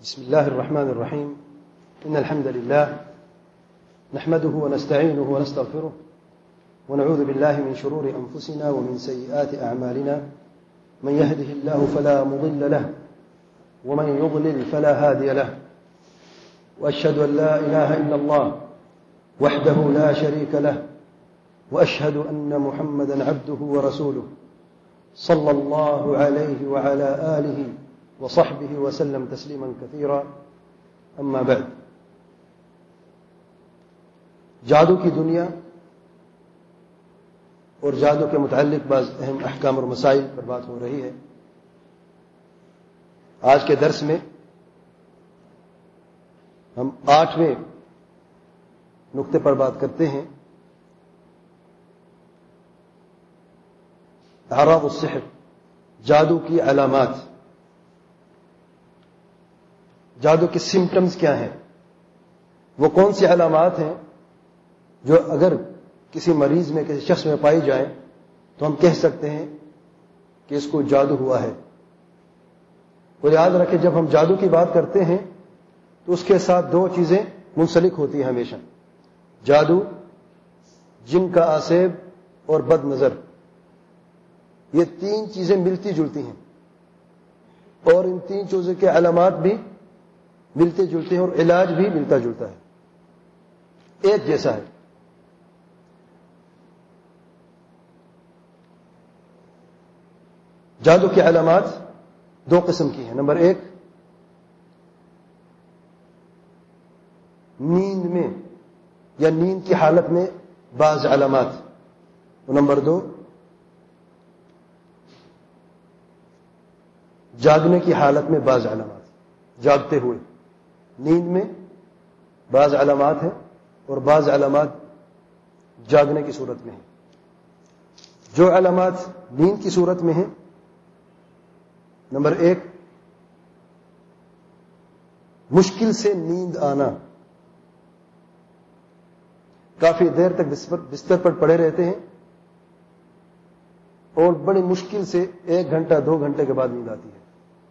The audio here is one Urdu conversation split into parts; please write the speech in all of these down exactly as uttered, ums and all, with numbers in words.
بسم الله الرحمن الرحيم. إن الحمد لله نحمده ونستعينه ونستغفره ونعوذ بالله من شرور أنفسنا ومن سيئات أعمالنا. من يهده الله فلا مضل له ومن يضلل فلا هادي له. وأشهد أن لا إله إلا الله وحده لا شريك له وأشهد أن محمدا عبده ورسوله صلى الله عليه وعلى آله وصحبه وسلم تسليما كثيرا. أما بعد. جادو کی دنیا اور جادو کے متعلق بعض اہم احکام اور مسائل پر بات ہو رہی ہے. آج کے درس میں ہم آٹھویں نقطے پر بات کرتے ہیں. اعراض السحر، جادو کی علامات. جادو کے سمپٹمز کیا ہیں؟ وہ کون سی علامات ہیں جو اگر کسی مریض میں کسی شخص میں پائی جائیں تو ہم کہہ سکتے ہیں کہ اس کو جادو ہوا ہے. اور یاد رکھیں جب ہم جادو کی بات کرتے ہیں تو اس کے ساتھ دو چیزیں منسلک ہوتی ہیں ہمیشہ: جادو، جن کا آسیب اور بد نظر. یہ تین چیزیں ملتی جلتی ہیں اور ان تین چیزوں کے علامات بھی ملتے جلتے ہیں اور علاج بھی ملتا جلتا ہے، ایک جیسا ہے. جادو کی علامات دو قسم کی ہیں. نمبر ایک، نیند میں یا نیند کی حالت میں بعض علامات. نمبر دو، جاگنے کی حالت میں بعض علامات. جاگتے ہوئے نیند میں بعض علامات ہیں اور بعض علامات جاگنے کی صورت میں ہیں. جو علامات نیند کی صورت میں ہیں، نمبر ایک، مشکل سے نیند آنا. کافی دیر تک بستر پر پڑے رہتے ہیں اور بڑی مشکل سے ایک گھنٹہ دو گھنٹے کے بعد نیند آتی ہے.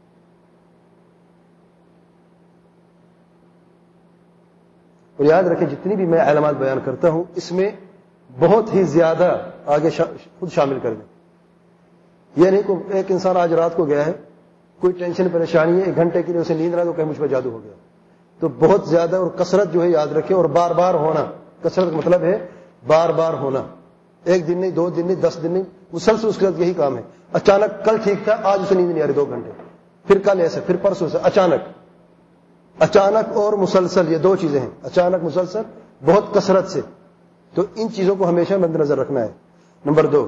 اور یاد رکھیں جتنی بھی میں علامات بیان کرتا ہوں اس میں بہت ہی زیادہ آگے شا... خود شامل کر دیں. یہ نہیں کہ ایک انسان آج رات کو گیا ہے، کوئی ٹینشن پریشانی ہے، ایک گھنٹے کے لیے اسے نیند نہ تو کہ مجھ پہ جادو ہو گیا. تو بہت زیادہ اور کثرت جو ہے یاد رکھیں، اور بار بار ہونا. کثرت کا مطلب ہے بار بار ہونا، ایک دن نہیں، دو دن نہیں، دس دن نہیں، مسلسل اس کے ساتھ یہی کام ہے. اچانک کل ٹھیک تھا، آج اسے نیند نہیں آ رہی دو گھنٹے، پھر کل ایسے، پھر پرسوں سے اچانک. اچانک اور مسلسل، یہ دو چیزیں ہیں، اچانک مسلسل بہت کثرت سے. تو ان چیزوں کو ہمیشہ مد نظر رکھنا ہے. نمبر دو،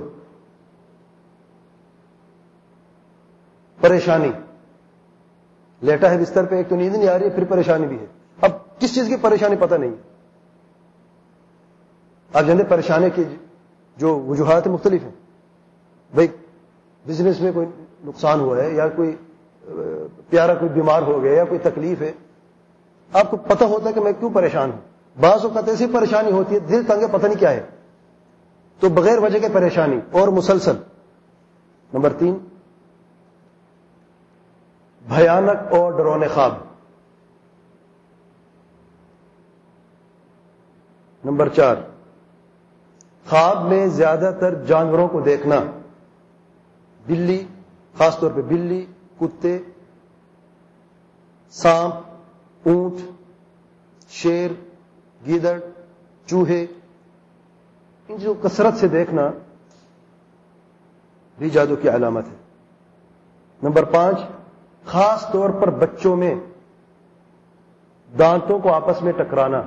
پریشانی. لیٹا ہے بستر پہ، ایک تو نیند نہیں آ رہی ہے، پھر پریشانی بھی ہے. اب کس چیز کی پریشانی پتہ نہیں. آپ جانتے پریشانی کی جو وجوہات مختلف ہیں. بھائی بزنس میں کوئی نقصان ہوا ہے، یا کوئی پیارا کوئی بیمار ہو گیا، یا کوئی تکلیف ہے. آپ کو پتہ ہوتا ہے کہ میں کیوں پریشان ہوں. بعض اوقات ایسی پریشانی ہوتی ہے دل تنگ ہے، پتہ نہیں کیا ہے، تو بغیر وجہ کے پریشانی اور مسلسل. نمبر تین، بھیانک اور ڈرونے خواب. نمبر چار، خواب میں زیادہ تر جانوروں کو دیکھنا. بلی، خاص طور پہ بلی، کتے، سانپ، اونٹ، شیر، گیدڑ، چوہے، ان جو کثرت سے دیکھنا بھی جادو کی علامت ہے. نمبر پانچ، خاص طور پر بچوں میں دانتوں کو آپس میں ٹکرانا.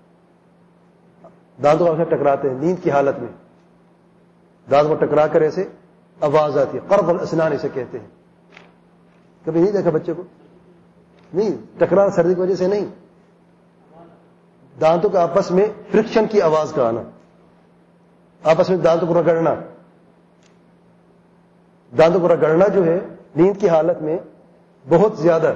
دانتوں کو آپس میں ٹکراتے ہیں نیند کی حالت میں. دانت کو ٹکرا کر ایسے آواز آتی ہے، قرض الاسنان اسے کہتے ہیں. کبھی نہیں دیکھا بچے کو؟ نہیں، ٹکرا سردی کی وجہ سے نہیں، دانتوں کے آپس میں فرکشن کی آواز کا آنا، آپس میں دانتوں کو رگڑنا. دانتوں کو رگڑنا جو ہے نیند کی حالت میں بہت زیادہ.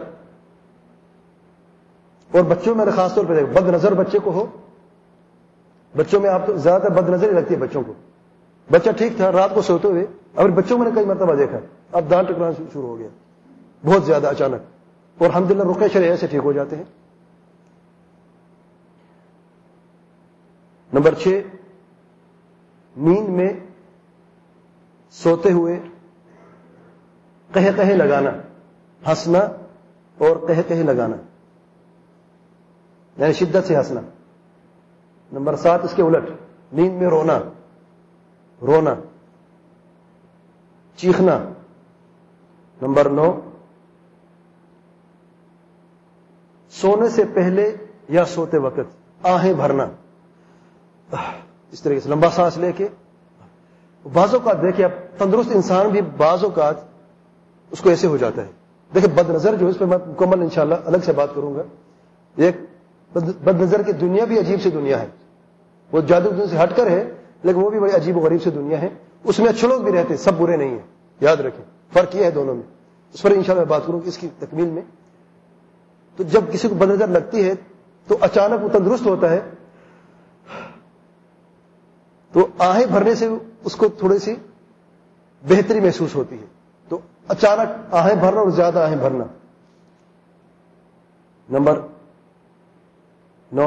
اور بچوں میں خاص طور پہ دیکھ، بد نظر بچے کو ہو، بچوں میں آپ تو زیادہ تر بد نظر ہی لگتی ہے بچوں کو. بچہ ٹھیک تھا رات کو سوتے ہوئے، اور بچوں میں نے کئی مرتبہ دیکھا اب دانت ٹکرانا شروع ہو گیا بہت زیادہ اچانک. اور الحمدللہ رقیہ شرعیہ سے ٹھیک ہو جاتے ہیں. نمبر چھ، نیند میں سوتے ہوئے قہے قہے لگانا، ہنسنا اور قہے قہے لگانا، یعنی شدت سے ہنسنا. نمبر سات، اس کے الٹ نیند میں رونا رونا چیخنا. نمبر نو، سونے سے پہلے یا سوتے وقت آہیں بھرنا، اس طریقے سے لمبا سانس لے کے. بعض اوقات دیکھیں، اب تندرست انسان بھی بعض اوقات اس کو ایسے ہو جاتا ہے. دیکھیں بد نظر جو ہے، اس پہ میں مکمل انشاءاللہ الگ سے بات کروں گا. ایک بد نظر کی دنیا بھی عجیب سی دنیا ہے، وہ جادو دنیا سے ہٹ کر ہے، لیکن وہ بھی بڑی عجیب و غریب سی دنیا ہے. اس میں اچھے لوگ بھی رہتے ہیں، سب برے نہیں ہیں، یاد رکھیں فرق یہ ہے دونوں میں. اس پر انشاءاللہ میں بات کروں گی اس کی تکمیل میں. تو جب کسی کو بد نظر لگتی ہے تو اچانک وہ تندرست ہوتا ہے، تو آہیں بھرنے سے اس کو تھوڑی سی بہتری محسوس ہوتی ہے. تو اچانک آہیں بھرنا اور زیادہ آہیں بھرنا. نمبر نو،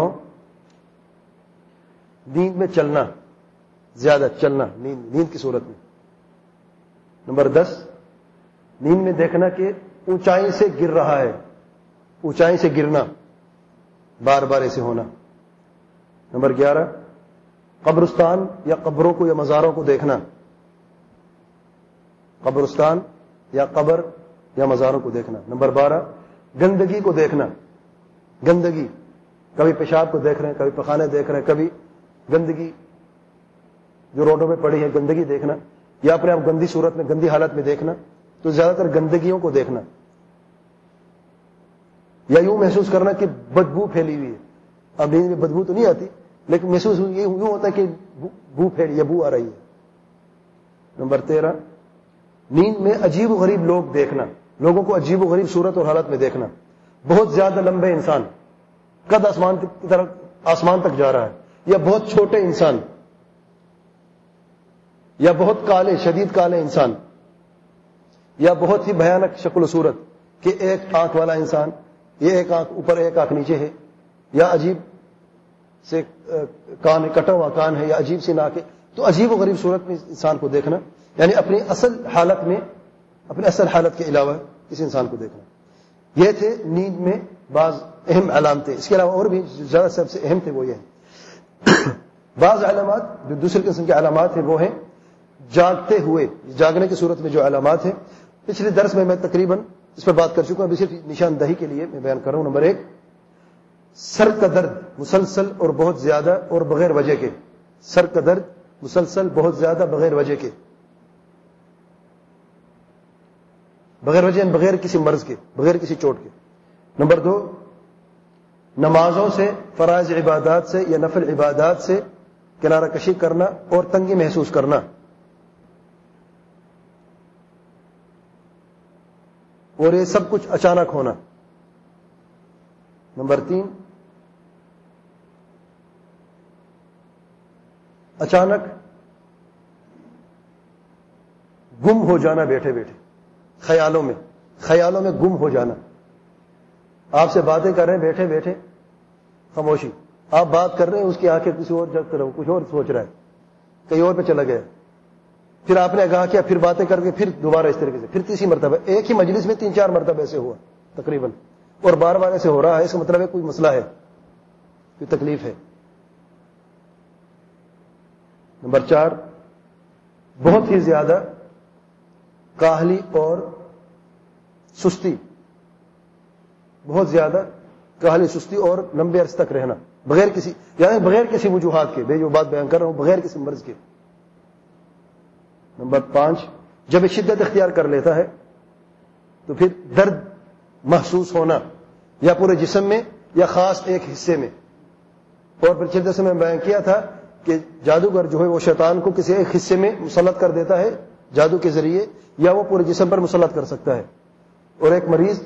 نیند میں چلنا، زیادہ چلنا نیند نیند کی صورت میں. نمبر دس، نیند میں دیکھنا کہ اونچائی سے گر رہا ہے، اونچائی سے گرنا، بار بار ایسے ہونا. نمبر گیارہ، قبرستان یا قبروں کو یا مزاروں کو دیکھنا، قبرستان یا قبر یا مزاروں کو دیکھنا. نمبر بارہ، گندگی کو دیکھنا، گندگی، کبھی پیشاب کو دیکھ رہے ہیں، کبھی پخانے دیکھ رہے ہیں، کبھی گندگی جو روڈوں میں پڑی ہے گندگی دیکھنا، یا اپنے آپ گندی صورت میں گندی حالت میں دیکھنا. تو زیادہ تر گندگیوں کو دیکھنا، یا یوں محسوس کرنا کہ بدبو پھیلی ہوئی ہے. اب نیند میں بدبو تو نہیں آتی، لیکن محسوس یہ یوں ہوتا ہے کہ بو پھیلی یا بو آ رہی ہے. نمبر تیرہ، نیند میں عجیب و غریب لوگ دیکھنا، لوگوں کو عجیب و غریب صورت اور حالت میں دیکھنا. بہت زیادہ لمبے انسان، قد آسمان کی طرف آسمان تک جا رہا ہے، یا بہت چھوٹے انسان، یا بہت کالے شدید کالے انسان، یا بہت ہی بھیانک شکل و صورت کہ ایک آنکھ والا انسان، یہ ایک آنکھ اوپر ایک آنکھ نیچے ہے، یا عجیب سے کان ہے، کٹا ہوا کان ہے، یا عجیب سی ناک ہے. تو عجیب و غریب صورت میں انسان کو دیکھنا، یعنی اپنی اصل حالت میں، اپنی اصل حالت کے علاوہ اس انسان کو دیکھنا. یہ تھے نیند میں بعض اہم علامتیں. اس کے علاوہ اور بھی زیادہ سب سے اہم تھے، وہ یہ ہیں. بعض علامات جو دوسرے قسم کے علامات ہیں وہ ہیں جاگتے ہوئے، جاگنے کی صورت میں جو علامات ہیں. پچھلے درس میں میں تقریباً اس پر بات کر چکا ہوں، ابھی صرف نشاندہی کے لیے میں بیان کر رہا ہوں. نمبر ایک، سر کا درد مسلسل اور بہت زیادہ اور بغیر وجہ کے، سر کا درد مسلسل بہت زیادہ بغیر وجہ کے، بغیر وجہ بغیر کسی مرض کے، بغیر کسی چوٹ کے. نمبر دو، نمازوں سے، فرائض عبادات سے یا نفل عبادات سے کنارہ کشی کرنا اور تنگی محسوس کرنا. اور یہ سب کچھ اچانک ہونا. نمبر تین، اچانک گم ہو جانا، بیٹھے بیٹھے خیالوں میں خیالوں میں گم ہو جانا. آپ سے باتیں کر رہے ہیں بیٹھے بیٹھے، خاموشی، آپ بات کر رہے ہیں، اس کی آنکھیں کسی اور جگہ طرف، کچھ اور سوچ رہا ہے، کہیں اور پہ چلا گیا. پھر آپ نے آگاہ کیا، پھر باتیں کر کے پھر دوبارہ اس طریقے سے، پھر تیسری مرتبہ، ایک ہی مجلس میں تین چار مرتبہ ایسے ہوا تقریباً، اور بار بار ایسے ہو رہا ہے. اس کا مطلب ہے کوئی مسئلہ ہے، کوئی تکلیف ہے. نمبر چار، بہت ہی زیادہ کاہلی اور سستی، بہت زیادہ کاہلی سستی اور لمبے عرصے تک رہنا بغیر کسی، یعنی بغیر کسی وجوہات کے، میں جو بات بیان کر رہا ہوں بغیر کسی مرض کے. نمبر پانچ، جب یہ شدت اختیار کر لیتا ہے تو پھر درد محسوس ہونا، یا پورے جسم میں یا خاص ایک حصے میں. اور پھر چلتے سے میں بیان کیا تھا کہ جادوگر جو ہے وہ شیطان کو کسی ایک حصے میں مسلط کر دیتا ہے جادو کے ذریعے، یا وہ پورے جسم پر مسلط کر سکتا ہے. اور ایک مریض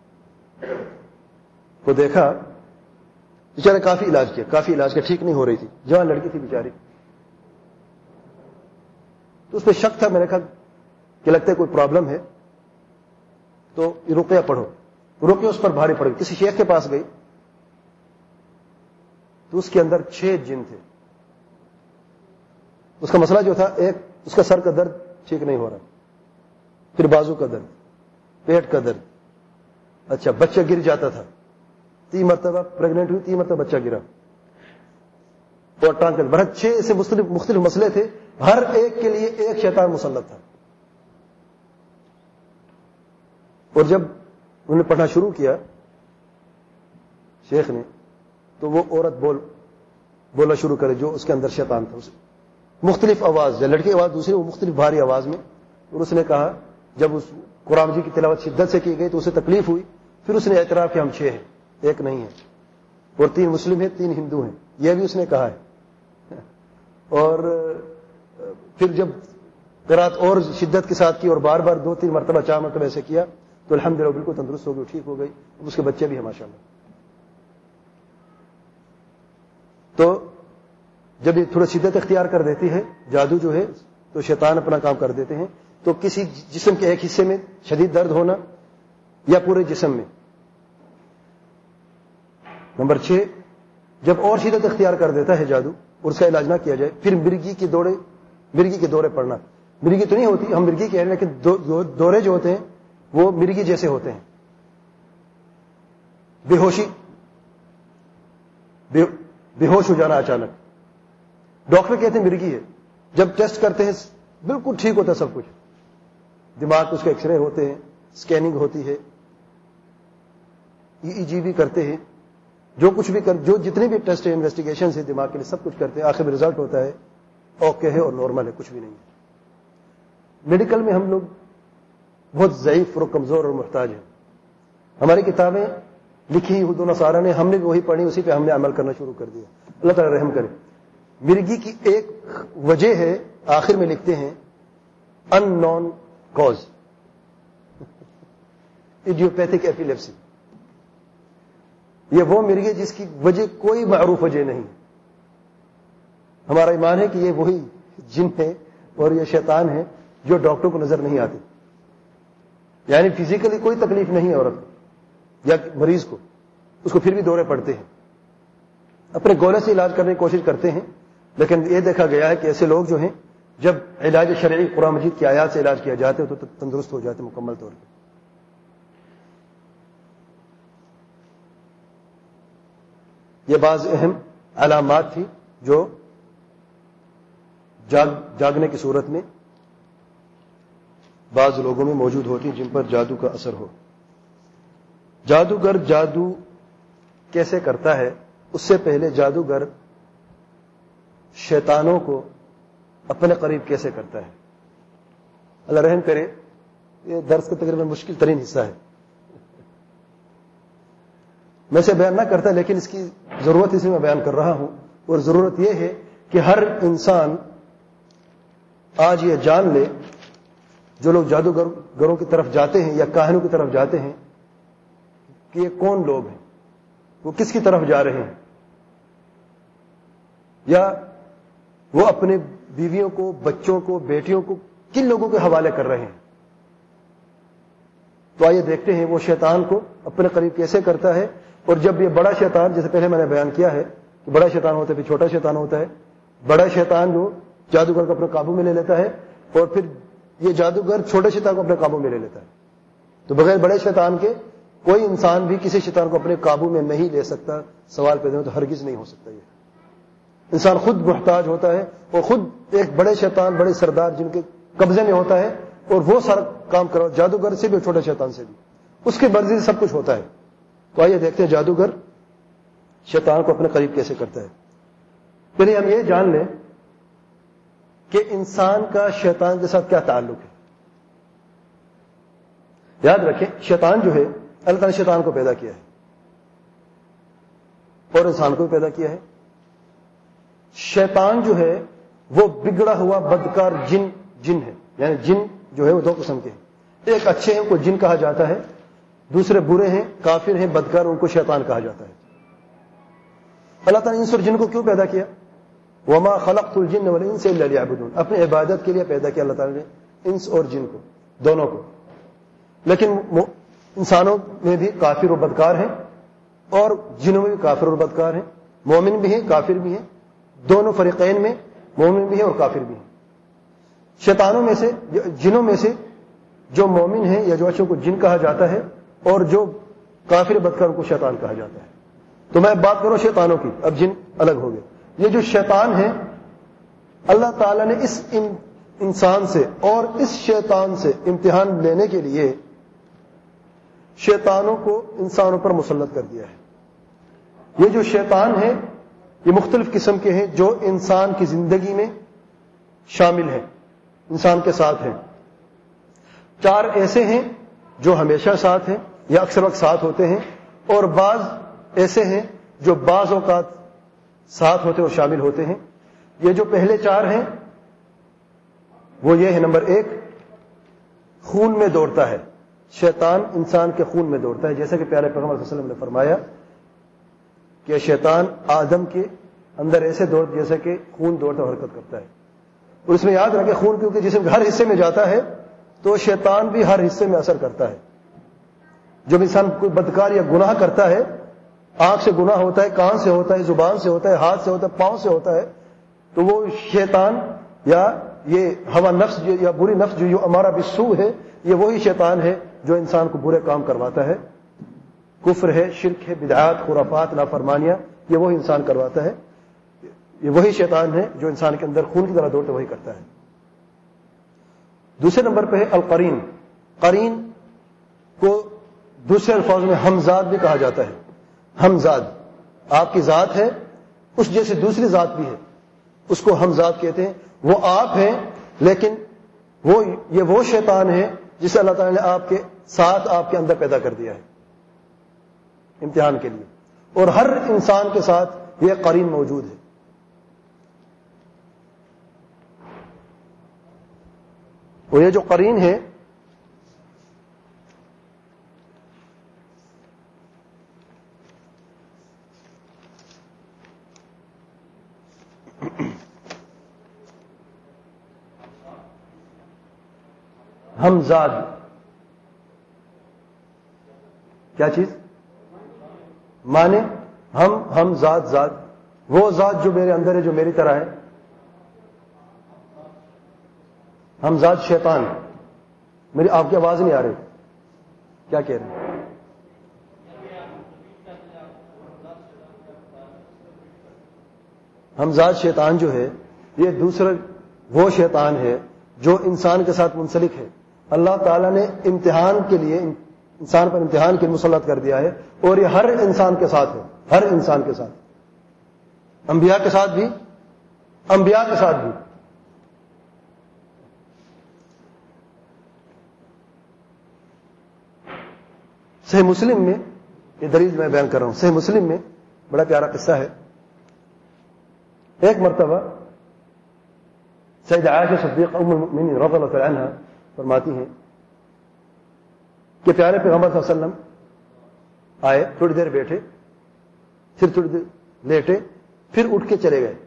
کو دیکھا، بیچارے کافی علاج کیا، کافی علاج کیا، ٹھیک نہیں ہو رہی تھی، جوان لڑکی تھی بیچاری. تو اس پہ شک تھا، میں نے کہا کہ لگتا ہے کوئی پرابلم ہے، تو رقیہ پڑھو. رقیہ اس پر بھاری پڑ گئی. کسی شیخ کے پاس گئی تو اس کے اندر چھ جن تھے. اس کا مسئلہ جو تھا، ایک اس کا سر کا درد ٹھیک نہیں ہو رہا، پھر بازو کا درد، پیٹ کا درد، اچھا بچہ گر جاتا تھا، تین مرتبہ پریگنٹ ہوئی، تین مرتبہ بچہ گرا، اور ٹانگ کا درد. چھ ایسے مختلف مختلف مسئلے تھے، ہر ایک کے لیے ایک شیطان مسلط تھا. اور جب انہوں نے پڑھنا شروع کیا شیخ نے، تو وہ عورت بول بولنا شروع کرے جو اس کے اندر شیطان تھا. اسے مختلف آواز، جب لڑکی آواز دوسری، وہ مختلف بھاری آواز میں. اور اس نے کہا، جب اس قرآن جی کی تلاوت شدت سے کی گئی تو اسے تکلیف ہوئی. پھر اس نے اعتراف کیا ہم چھ ہیں، ایک نہیں ہے، اور تین مسلم ہیں، تین ہندو ہیں، یہ بھی اس نے کہا ہے. اور پھر جب قرات اور شدت کے ساتھ کی اور بار بار دو تین مرتبہ چار مرتبہ ایسے کیا تو الحمدللہ بالکل تندرست ہو گئی، ٹھیک ہو گئی. اس کے بچے بھی ہیں ماشاءاللہ. تو جب یہ تھوڑا شدت اختیار کر دیتی ہے جادو جو ہے، تو شیطان اپنا کام کر دیتے ہیں. تو کسی جسم کے ایک حصے میں شدید درد ہونا یا پورے جسم میں. نمبر چھ، جب اور شدت اختیار کر دیتا ہے جادو اور اس کا علاج نہ کیا جائے، پھر مرگی کے دورے مرگی کے دورے پڑنا. مرگی تو نہیں ہوتی، ہم مرگی کہہ رہے ہیں، لیکن دو دو دورے جو ہوتے ہیں وہ مرگی جیسے ہوتے ہیں. بے ہوشی، بے, بے ہوش ہو جانا اچانک. ڈاکٹر کہتے ہیں مرگی ہے، جب ٹیسٹ کرتے ہیں بالکل ٹھیک ہوتا ہے سب کچھ، دماغ کے اس کے ایکس رے ہوتے ہیں، اسکیننگ ہوتی ہے، ای جی بھی کرتے ہیں، جو کچھ بھی کر جو جتنے بھی ٹیسٹ ہیں، انویسٹیگیشن ہے دماغ کے لیے، سب کچھ کرتے ہیں. آخر میں رزلٹ ہوتا ہے اوکے ہے اور نارمل ہے، کچھ بھی نہیں ہے. میڈیکل میں ہم لوگ بہت ضعیف اور کمزور اور محتاج ہیں. ہماری کتابیں لکھی یہود و نصارہ نے، ہم نے بھی وہی پڑھی، اسی پہ ہم نے عمل کرنا شروع کر دیا. اللہ تعالی رحم کرے. مرگی کی ایک وجہ ہے، آخر میں لکھتے ہیں ان نون کاز، ایڈیوپیتھک ایپیلیپسی. یہ وہ مرگی جس کی وجہ کوئی معروف وجہ نہیں. ہمارا ایمان ہے کہ یہ وہی جن ہے اور یہ شیطان ہے جو ڈاکٹر کو نظر نہیں آتے. یعنی فزیکلی کوئی تکلیف نہیں ہے عورت کو یا مریض کو، اس کو پھر بھی دورے پڑتے ہیں، اپنے گولے سے علاج کرنے کی کوشش کرتے ہیں. لیکن یہ دیکھا گیا ہے کہ ایسے لوگ جو ہیں، جب علاج شرعی قرآن مجید کی آیات سے علاج کیا جاتے تو تندرست ہو جاتے مکمل طور پر. یہ بعض اہم علامات تھی جو جاگ جاگنے کی صورت میں بعض لوگوں میں موجود ہوتی ہیں جن پر جادو کا اثر ہو. جادوگر جادو کیسے کرتا ہے؟ اس سے پہلے جادوگر شیطانوں کو اپنے قریب کیسے کرتا ہے؟ اللہ رحم کرے، یہ درس کا تقریباً مشکل ترین حصہ ہے. میں سے بیان نہ کرتا، لیکن اس کی ضرورت اس میں میں بیان کر رہا ہوں. اور ضرورت یہ ہے کہ ہر انسان آج یہ جان لے، جو لوگ جادوگروں کی طرف جاتے ہیں یا کاہنوں کی طرف جاتے ہیں، کہ یہ کون لوگ ہیں، وہ کس کی طرف جا رہے ہیں، یا وہ اپنے بیویوں کو، بچوں کو، بیٹیوں کو کن لوگوں کے حوالے کر رہے ہیں. تو آئیے دیکھتے ہیں وہ شیطان کو اپنے قریب کیسے کرتا ہے. اور جب یہ بڑا شیطان، جیسے پہلے میں نے بیان کیا ہے کہ بڑا شیطان ہوتا ہے پھر چھوٹا شیطان ہوتا ہے. بڑا شیطان جو جادوگر کو اپنے قابو میں لے لیتا ہے، اور پھر یہ جادوگر چھوٹے شیطان کو اپنے قابو میں لے لیتا ہے. تو بغیر بڑے شیطان کے کوئی انسان بھی کسی شیطان کو اپنے قابو میں نہیں لے سکتا. سوال پیدا ہو تو ہرگز نہیں ہو سکتا. یہ انسان خود محتاج ہوتا ہے اور خود ایک بڑے شیطان، بڑے سردار جن کے قبضے میں ہوتا ہے، اور وہ سارا کام کرو، جادوگر سے بھی اور چھوٹے شیطان سے بھی اس کی مرضی سے سب کچھ ہوتا ہے. تو آئیے دیکھتے ہیں جادوگر شیطان کو اپنے قریب کیسے کرتا ہے. پہلے ہم یہ جان لیں کہ انسان کا شیطان کے ساتھ کیا تعلق ہے. یاد رکھیں، شیطان جو ہے، اللہ تعالیٰ نے شیطان کو پیدا کیا ہے اور انسان کو بھی پیدا کیا ہے. شیطان جو ہے وہ بگڑا ہوا بدکار جن جن ہے. یعنی جن جو ہے وہ دو قسم کے ہیں. ایک اچھے ہیں، ان کو جن کہا جاتا ہے. دوسرے برے ہیں، کافر ہیں، بدکار، ان کو شیطان کہا جاتا ہے. اللہ تعالیٰ نے انس اور جن کو کیوں پیدا کیا؟ وما خلقت الجن والانس الا ليعبدون. اپنی عبادت کے لیے پیدا کیا اللہ تعالیٰ نے انس اور جن کو، دونوں کو. لیکن انسانوں میں بھی کافر و بدکار ہیں اور جنوں میں بھی کافر اور بدکار ہیں، مومن بھی ہیں کافر بھی ہیں، دونوں فریقین میں مومن بھی ہیں اور کافر بھی ہیں۔ شیطانوں میں سے جنوں میں سے جو مومن ہیں یا جو اچھوں کو جن کہا جاتا ہے اور جو کافر بدکار کو شیطان کہا جاتا ہے۔ تو میں بات کروں شیطانوں کی، اب جن الگ ہو گئے۔ یہ جو شیطان ہے اللہ تعالیٰ نے اس انسان سے اور اس شیطان سے امتحان لینے کے لیے شیطانوں کو انسانوں پر مسلط کر دیا ہے۔ یہ جو شیطان ہے یہ مختلف قسم کے ہیں جو انسان کی زندگی میں شامل ہیں، انسان کے ساتھ ہیں۔ چار ایسے ہیں جو ہمیشہ ساتھ ہیں یا اکثر وقت ساتھ ہوتے ہیں، اور بعض ایسے ہیں جو بعض اوقات ساتھ ہوتے اور شامل ہوتے ہیں۔ یہ جو پہلے چار ہیں وہ یہ ہے، نمبر ایک، خون میں دوڑتا ہے۔ شیطان انسان کے خون میں دوڑتا ہے، جیسا کہ پیارے پیغمبر صلی اللہ علیہ وسلم نے فرمایا کہ شیطان آدم کے اندر ایسے دوڑ جیسا کہ خون دوڑتا حرکت کرتا ہے۔ اور اس میں یاد رکھیں خون کیونکہ جسم کے ہر حصے میں جاتا ہے تو شیطان بھی ہر حصے میں اثر کرتا ہے۔ جب انسان کوئی بدکار یا گناہ کرتا ہے، آنکھ سے گناہ ہوتا ہے، کان سے ہوتا ہے، زبان سے ہوتا ہے، ہاتھ سے ہوتا ہے، پاؤں سے ہوتا ہے، تو وہ شیطان یا یہ ہوا نفس جو یا بری نفس جو یہ ہمارا بالسوء ہے، یہ وہی شیطان ہے جو انسان کو برے کام کرواتا ہے۔ کفر ہے، شرک ہے، بدعات، خرافات، نافرمانیاں، یہ وہی انسان کرواتا ہے۔ یہ وہی شیطان ہے جو انسان کے اندر خون کی طرح دوڑتے وہی کرتا ہے۔ دوسرے نمبر پہ ہے القرین۔ قرین کو دوسرے الفاظ میں ہمزاد بھی کہا جاتا ہے۔ ہمزاد آپ کی ذات ہے، اس جیسے دوسری ذات بھی ہے، اس کو ہمزاد کہتے ہیں۔ وہ آپ ہیں لیکن وہ یہ وہ شیطان ہے جسے اللہ تعالیٰ نے آپ کے ساتھ آپ کے اندر پیدا کر دیا ہے امتحان کے لیے، اور ہر انسان کے ساتھ یہ قرین موجود ہے۔ اور یہ جو قرین ہے ہمزاد، کیا چیز؟ مانے ہم ہم ذات ذات وہ ذات جو میرے اندر ہے جو میری طرح ہے۔ ہم ذات شیطان، میری آپ کی آواز نہیں آ رہی، کیا کہہ رہے ہیں؟ ہم ذات شیطان جو ہے یہ دوسرا وہ شیطان ہے جو انسان کے ساتھ منسلک ہے۔ اللہ تعالیٰ نے امتحان کے لیے انسان پر امتحان کے مسلط کر دیا ہے، اور یہ ہر انسان کے ساتھ ہے، ہر انسان کے ساتھ، انبیاء کے ساتھ بھی، انبیاء کے ساتھ بھی۔ صحیح مسلم میں یہ دلیل میں بیان کر رہا ہوں، صحیح مسلم میں بڑا پیارا قصہ ہے۔ ایک مرتبہ سیدہ عائشہ صدیقہ ام المؤمنین رضی اللہ تعالی عنہا فرماتی ہیں کہ پیارے پیغمبر صلی اللہ علیہ وسلم آئے، تھوڑی دیر بیٹھے، پھر تھوڑی دیر لیٹے، پھر اٹھ کے چلے گئے۔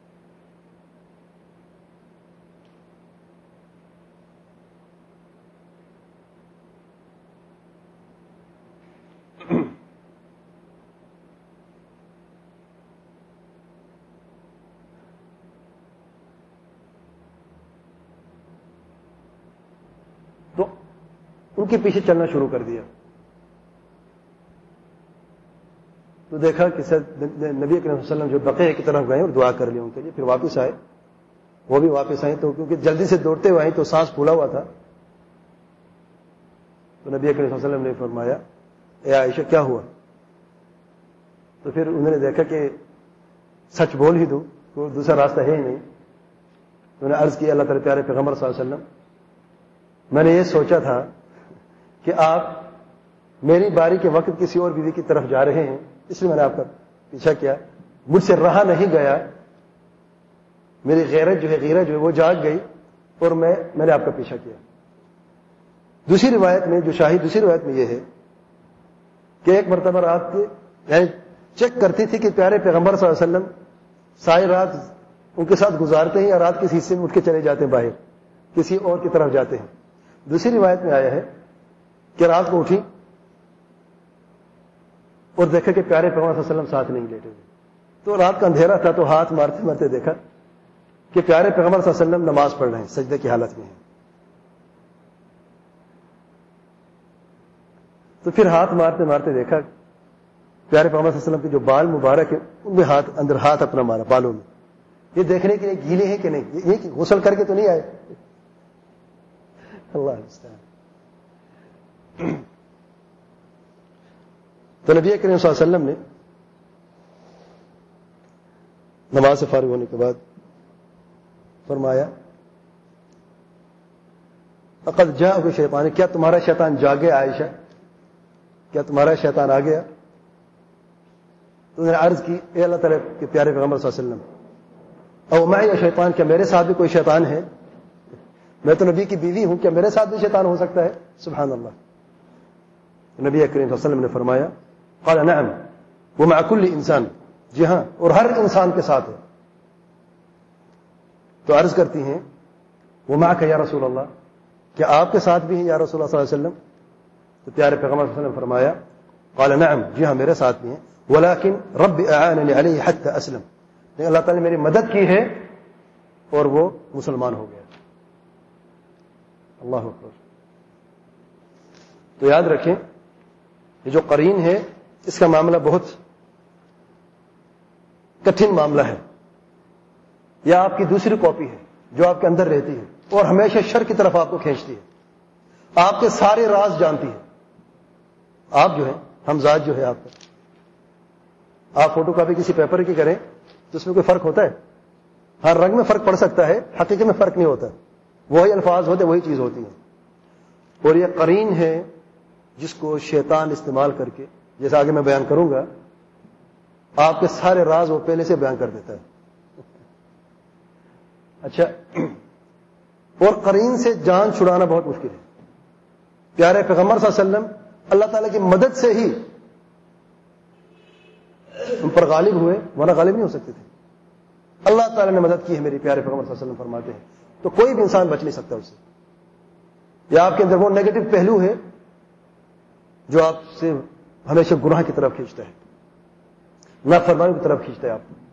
تو ان کے پیچھے چلنا شروع کر دیا، تو دیکھا کہ نبی کریم صلی اللہ علیہ وسلم جو بقیع کی طرف گئے اور دعا کر لی ان کے لیے، پھر واپس آئے، وہ بھی واپس آئے، تو کیونکہ جلدی سے دوڑتے ہوئے آئے تو سانس پھولا ہوا تھا، تو نبی کریم صلی اللہ علیہ وسلم نے فرمایا اے عائشہ کیا ہوا؟ تو پھر انہوں نے دیکھا کہ سچ بول ہی دوں، کوئی دوسرا راستہ ہے ہی نہیں، تو انہوں نے عرض کیا اللہ تعالیٰ پیارے پیغمبر صلی اللہ علیہ وسلم، میں نے یہ سوچا تھا کہ آپ میری باری کے وقت کسی اور بیوی کی طرف جا رہے ہیں، اس لیے میں نے آپ کا پیچھا کیا، مجھ سے رہا نہیں گیا، میری غیرت جو ہے غیرت جو ہے وہ جاگ گئی، اور میں میں نے آپ کا پیچھا کیا۔ دوسری روایت میں جو شاہد دوسری روایت میں یہ ہے کہ ایک مرتبہ رات کے یعنی چیک کرتی تھی کہ پیارے پیغمبر صلی اللہ علیہ وسلم ساری رات ان کے ساتھ گزارتے ہیں یا رات کسی حصے میں اٹھ کے چلے جاتے ہیں، باہر کسی اور کی طرف جاتے ہیں۔ دوسری روایت میں آیا ہے کہ رات کو اٹھی اور دیکھا کہ پیارے پیغمبر صلی اللہ علیہ وسلم ساتھ نہیں لیٹے ہوئے. تو رات کا اندھیرا تھا، تو ہاتھ مارتے مارتے دیکھا کہ پیارے پیغمبر صلی اللہ علیہ وسلم نماز پڑھ رہے ہیں، سجدے کی حالت میں ہیں. تو پھر ہاتھ مارتے مارتے دیکھا پیارے پیغمبر صلی اللہ علیہ وسلم کے جو بال مبارک ہیں ان میں ہاتھ اندر ہاتھ اپنا مارا بالوں میں، یہ دیکھنے کے لیے گیلے ہیں کہ نہیں، یہ کہ غسل کر کے تو نہیں آئے. اللہ المستعان. تو نبی کریم صلی اللہ علیہ وسلم نے نماز سے فارغ ہونے کے بعد فرمایا فقد جاء شیطان، کیا تمہارا شیطان جاگے عائشہ، کیا تمہارا شیطان آ گیا؟ تو انہوں نے عرض کی اے اللہ تعالیٰ کے پیارے پیغمبر صلی اللہ علیہ وسلم او معی شیطان، کیا میرے ساتھ بھی کوئی شیطان ہے؟ میں تو نبی کی بیوی ہوں، کیا میرے ساتھ بھی شیطان ہو سکتا ہے؟ سبحان اللہ. نبی کریم صلی اللہ علیہ وسلم نے فرمایا قال نعم ومع كل انسان، جی ہاں، اور ہر انسان کے ساتھ ہے. تو عرض کرتی ہیں ومعك یا رسول اللہ، کیا آپ کے ساتھ بھی ہیں یا رسول اللہ صلی اللہ علیہ وسلم؟ تو پیارے پیغمبر صلی اللہ علیہ وسلم نے فرمایا قال نعم، جی ہاں میرے ساتھ بھی ہیں، ولكن رب اعانني عليه حتى اسلم، لیکن اللہ تعالی نے میری مدد کی ہے اور وہ مسلمان ہو گیا. اللہ اکبر. تو یاد رکھیں یہ جو قرین ہے اس کا معاملہ بہت کٹھن معاملہ ہے. یا آپ کی دوسری کاپی ہے جو آپ کے اندر رہتی ہے اور ہمیشہ شر کی طرف آپ کو کھینچتی ہے، آپ کے سارے راز جانتی ہے. آپ جو ہیں ہمزاد جو ہے آپ کا، آپ فوٹو کاپی کسی پیپر کی کریں تو اس میں کوئی فرق ہوتا ہے؟ ہر رنگ میں فرق پڑ سکتا ہے، حقیقت میں فرق نہیں ہوتا، وہی الفاظ ہوتے وہی چیز ہوتی ہے. اور یہ قرین ہے جس کو شیطان استعمال کر کے، جیسا آگے میں بیان کروں گا، آپ کے سارے راز وہ پہلے سے بیان کر دیتا ہے. اچھا، اور قرین سے جان چھڑانا بہت مشکل ہے. پیارے پیغمبر صلی اللہ علیہ وسلم اللہ تعالیٰ کی مدد سے ہی ان پر غالب ہوئے، ورنہ غالب نہیں ہو سکتے تھے. اللہ تعالیٰ نے مدد کی ہے میری، پیارے پیغمبر صلی اللہ علیہ وسلم فرماتے ہیں. تو کوئی بھی انسان بچ نہیں سکتا اس سے. یا آپ کے اندر وہ نیگیٹو پہلو ہے جو آپ سے ہمیشہ گناہ کی طرف کھینچتا ہے، نافرمانی کی طرف کھینچتا ہے آپ کو.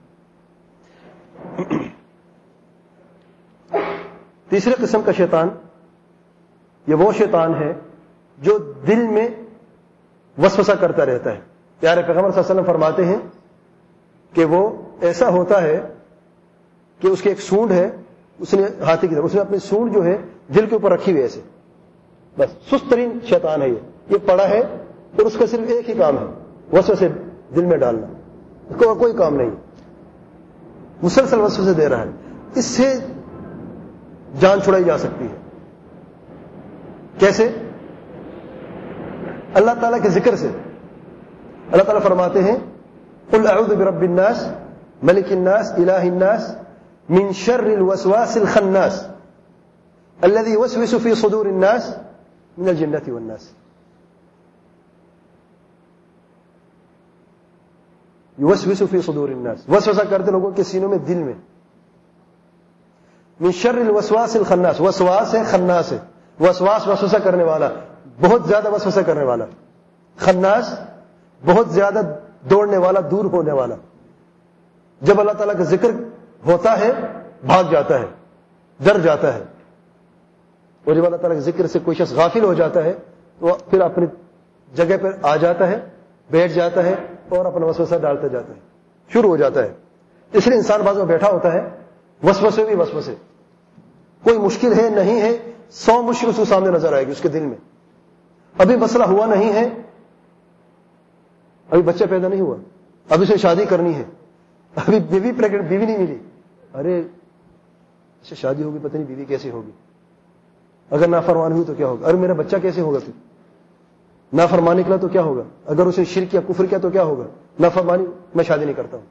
تیسرے قسم کا شیطان یہ وہ شیطان ہے جو دل میں وسوسہ کرتا رہتا ہے. پیارے پیغمبر صلی اللہ علیہ وسلم فرماتے ہیں کہ وہ ایسا ہوتا ہے کہ اس کی ایک سونڈ ہے، اس نے ہاتھی کی طرف اس نے اپنی سونڈ جو ہے دل کے اوپر رکھی ہوئی ایسے، بس سست ترین شیطان ہے یہ یہ پڑا ہے اور اس کا صرف ایک ہی کام ہے وسوسے دل میں ڈالنا، اس کو کوئی کام نہیں، مسلسل وسوسے دے رہا ہے. اس سے جان چھڑائی جا سکتی ہے. کیسے؟ اللہ تعالیٰ کے ذکر سے. اللہ تعالیٰ فرماتے ہیں قل اعوذ برب الناس ملک الناس الہ الناس من شر الوسواس الخناس الذي يوسوس في صدور الناس من الجنة والناس. يوسوس في صدور الناس، وسوسہ کرتے لوگوں کے سینوں میں، دل میں. من شر الوسواس الخناس، وسواس ہے، خناس ہے. وسواس وسوسہ کرنے والا، بہت زیادہ وسوسہ کرنے والا. خناس بہت زیادہ دوڑنے والا، دور ہونے والا. جب اللہ تعالیٰ کا ذکر ہوتا ہے بھاگ جاتا ہے، ڈر جاتا ہے. اور جب اللہ تعالیٰ کے ذکر سے کوئی شخص غافل ہو جاتا ہے تو پھر اپنی جگہ پر آ جاتا ہے، بیٹھ جاتا ہے اور اپنا وسوسہ ڈالتا جاتا ہے، شروع ہو جاتا ہے. اس لیے انسان بعض میں بیٹھا ہوتا ہے، وسوسے بھی وسوسے، کوئی مشکل ہے نہیں ہے، سو مشکل اس کے سامنے نظر آئے گی اس کے دل میں. ابھی مسئلہ ہوا نہیں ہے، ابھی بچہ پیدا نہیں ہوا، ابھی اسے شادی کرنی ہے، ابھی بیوی پریگنٹ، بیوی نہیں ملی، ارے اسے شادی ہوگی پتہ نہیں بیوی کیسے ہوگی، اگر نافرمان ہوئی تو کیا ہوگا، ارے میرا بچہ کیسے ہوگا، پھر نافرمان نکلا تو کیا ہوگا، اگر اسے شرک یا کفر کیا تو کیا ہوگا، نافرمانی، میں شادی نہیں کرتا ہوں.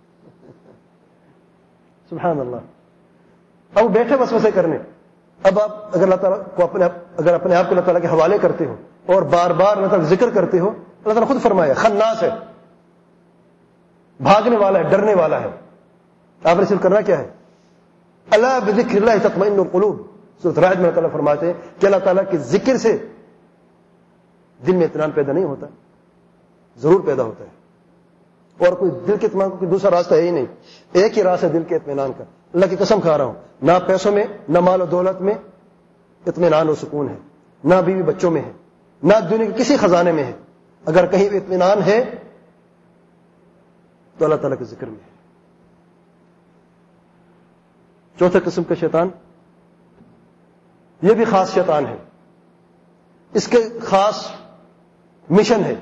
سبحان اللہ. اب بیٹھے وسوسے کرنے. اب آپ اگر اللہ تعالیٰ کو اپنے اگر اپنے آپ کو اللہ تعالیٰ کے حوالے کرتے ہو اور بار بار اللہ تعالیٰ ذکر کرتے ہو، اللہ تعالیٰ خود فرمایا خناس ہے، بھاگنے والا ہے، ڈرنے والا ہے. آپ نے صرف کرنا کیا ہے، الا بذکر اللہ تطمئن القلوب. سورۃ رعد میں اللہ تعالیٰ فرماتے ہیں کہ اللہ تعالیٰ کے ذکر سے دل میں اطمینان پیدا نہیں ہوتا. ضرور پیدا ہوتا ہے، اور کوئی دل کے اطمینان کوئی دوسرا راستہ ہے ہی نہیں، ایک ہی راستہ ہے دل کے اطمینان کا. اللہ کی قسم کھا رہا ہوں، نہ پیسوں میں، نہ مال و دولت میں اطمینان و سکون ہے، نہ بیوی بچوں میں ہے، نہ دنیا کے کسی خزانے میں ہے. اگر کہیں بھی اطمینان ہے تو اللہ تعالیٰ کے ذکر میں ہے. چوتھا قسم کا شیطان، یہ بھی خاص شیطان ہے، اس کے خاص مشن ہے.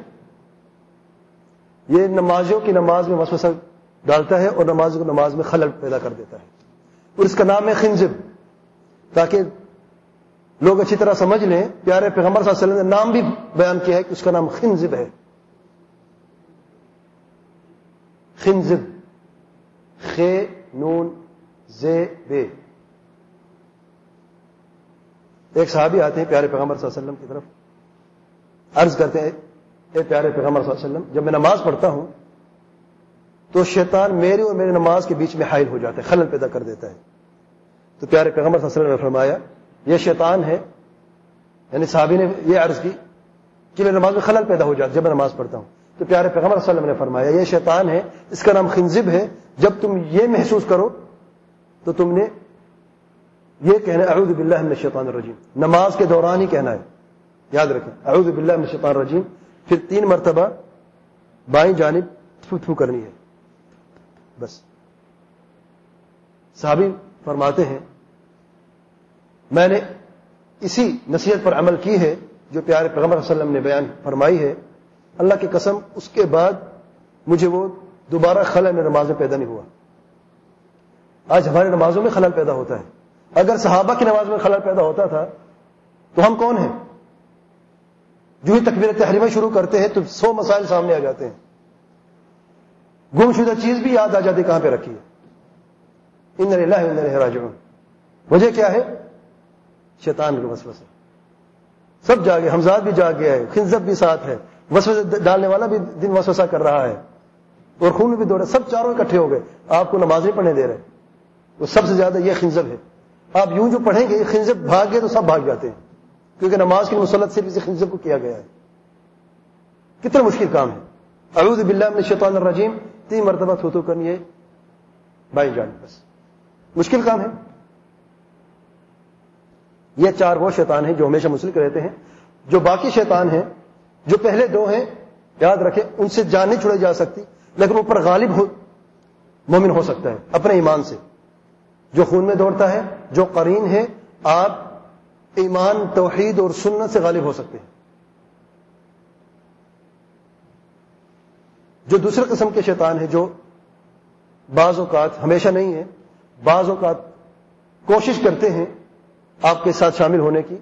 یہ نمازیوں کی نماز میں وسوسہ ڈالتا ہے اور نمازوں کو نماز میں خلل پیدا کر دیتا ہے، اور اس کا نام ہے خنزب. تاکہ لوگ اچھی طرح سمجھ لیں، پیارے پیغمبر صلی اللہ علیہ وسلم نے نام بھی بیان کیا ہے کہ اس کا نام خنزب ہے. خنزب، خ نون زے بے. ایک صحابی آتے ہیں پیارے پیغمبر صلی اللہ علیہ وسلم کی طرف، عرض کرتے ہیں اے پیارے پیغمبر صلی اللہ علیہ وسلم، جب میں نماز پڑھتا ہوں تو شیطان میری اور میری نماز کے بیچ میں حائل ہو جاتا ہے، خلل پیدا کر دیتا ہے. تو پیارے پیغمبر صلی اللہ علیہ وسلم نے فرمایا یہ شیطان ہے. یعنی صحابی نے یہ عرض کی کہ میری نماز میں خلل پیدا ہو جاتا ہے جب میں نماز پڑھتا ہوں. تو پیارے پیغمبر صلی اللہ علیہ وسلم نے فرمایا یہ شیطان ہے، اس کا نام خنزب ہے. جب تم یہ محسوس کرو تو تم نے یہ کہنا ہے اعوذ باللہ من الشیطان الرجیم، نماز کے دوران ہی کہنا ہے. یاد رکھیں، اعوذ باللہ من الشیطان الرجیم. پھر تین مرتبہ بائیں جانب تھو تھو کرنی ہے بس. صحابی فرماتے ہیں میں نے اسی نصیحت پر عمل کی ہے جو پیارے پیغمبر صلی اللہ علیہ وسلم نے بیان فرمائی ہے. اللہ کی قسم اس کے بعد مجھے وہ دوبارہ خلل میں نماز میں پیدا نہیں ہوا. آج ہماری نمازوں میں خلل پیدا ہوتا ہے. اگر صحابہ کی نماز میں خلل پیدا ہوتا تھا تو ہم کون ہیں؟ جو ہی تکبیر تحریمہ شروع کرتے ہیں تو سو مسائل سامنے آ جاتے ہیں. گم شدہ چیز بھی یاد آ جاتی کہاں پہ رکھی ہے. ان للہ و انا الیہ راجعون. وجہ کیا ہے؟ شیطان کا وسوسہ. سب جاگے، حمزاد بھی جاگ گیا ہے، خنزب بھی ساتھ ہے، وسوسہ ڈالنے والا بھی دن وسوسہ کر رہا ہے، اور خون میں بھی دوڑ رہا ہے. سب چاروں اکٹھے ہو گئے، آپ کو نماز نہیں پڑھنے دے رہے. وہ سب سے زیادہ یہ خنزب ہے. آپ یوں جو پڑھیں گے خنزب بھاگ گئے تو سب بھاگ جاتے ہیں، کیونکہ نماز کی مسلط صرف اسی خنزب کو کیا گیا ہے. کتنا مشکل کام ہے. اعوذ باللہ من الشیطان الرجیم تین مرتبہ تھو تھو کرنی ہے بائیں جانب، بس مشکل کام ہے. یہ چار وہ شیطان ہیں جو ہمیشہ مسلک رہتے ہیں. جو باقی شیطان ہیں، جو پہلے دو ہیں، یاد رکھیں ان سے جان نہیں چھڑائی جا سکتی، لیکن اوپر غالب ہو مومن ہو سکتا ہے اپنے ایمان سے. جو خون میں دوڑتا ہے، جو قرین ہے، آپ ایمان، توحید اور سنت سے غالب ہو سکتے ہیں. جو دوسرے قسم کے شیطان ہیں، جو بعض اوقات، ہمیشہ نہیں ہے، بعض اوقات کوشش کرتے ہیں آپ کے ساتھ شامل ہونے کی.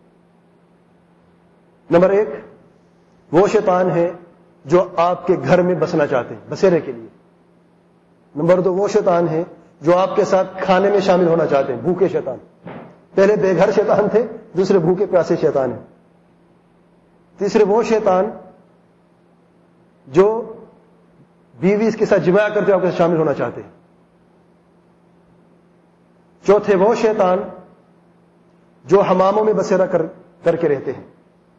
نمبر ایک وہ شیطان ہے جو آپ کے گھر میں بسنا چاہتے ہیں بسیرے کے لیے. نمبر دو وہ شیطان ہے جو آپ کے ساتھ کھانے میں شامل ہونا چاہتے ہیں، بھوکے شیطان. پہلے بے گھر شیطان تھے، دوسرے بھوکے پیاسے شیطان ہیں. تیسرے وہ شیطان جو بیوی اس کے ساتھ جماع کرتے آپ کے ساتھ شامل ہونا چاہتے ہیں. چوتھے وہ شیطان جو حماموں میں بسیرا کر کر کے رہتے ہیں.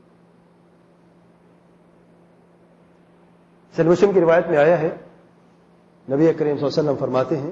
صحیح مسلم کی روایت میں آیا ہے، نبی کریم صلی اللہ علیہ وسلم فرماتے ہیں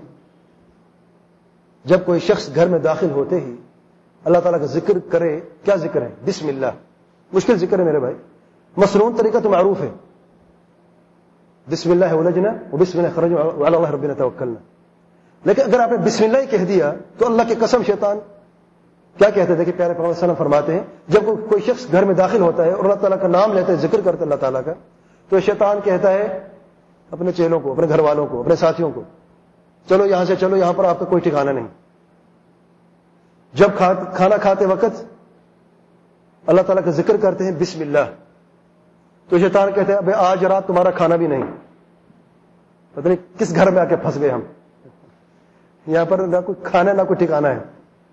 جب کوئی شخص گھر میں داخل ہوتے ہی اللہ تعالیٰ کا ذکر کرے. کیا ذکر ہے؟ بسم اللہ. مشکل ذکر ہے میرے بھائی، مسنون طریقہ تو معروف ہے. بسم اللہ ولجنا وبسم اللہ خرجنا وعلی اللہ ربنا توکلنا. لیکن اگر آپ نے بسم اللہ ہی کہہ دیا تو اللہ کی قسم شیطان کیا کہتے تھے کہ پیارے پیغمبر صلی اللہ علیہ وسلم فرماتے ہیں جب کوئی شخص گھر میں داخل ہوتا ہے اور اللہ تعالیٰ کا نام لیتا ہے، ذکر کرتا ہے اللہ تعالیٰ کا، تو شیطان کہتا ہے اپنے چیلوں کو، اپنے گھر والوں کو، اپنے ساتھیوں کو، چلو یہاں سے چلو، یہاں پر آپ کا کوئی ٹھکانہ نہیں. جب کھانا کھاتے وقت اللہ تعالیٰ کا ذکر کرتے ہیں بسم اللہ، تو شیطان کہتے ہیں ابے آج رات تمہارا کھانا بھی نہیں. پتہ نہیں کس گھر میں آ کے پھنس گئے ہم، یہاں پر نہ کوئی کھانا نہ کوئی ٹھکانہ ہے.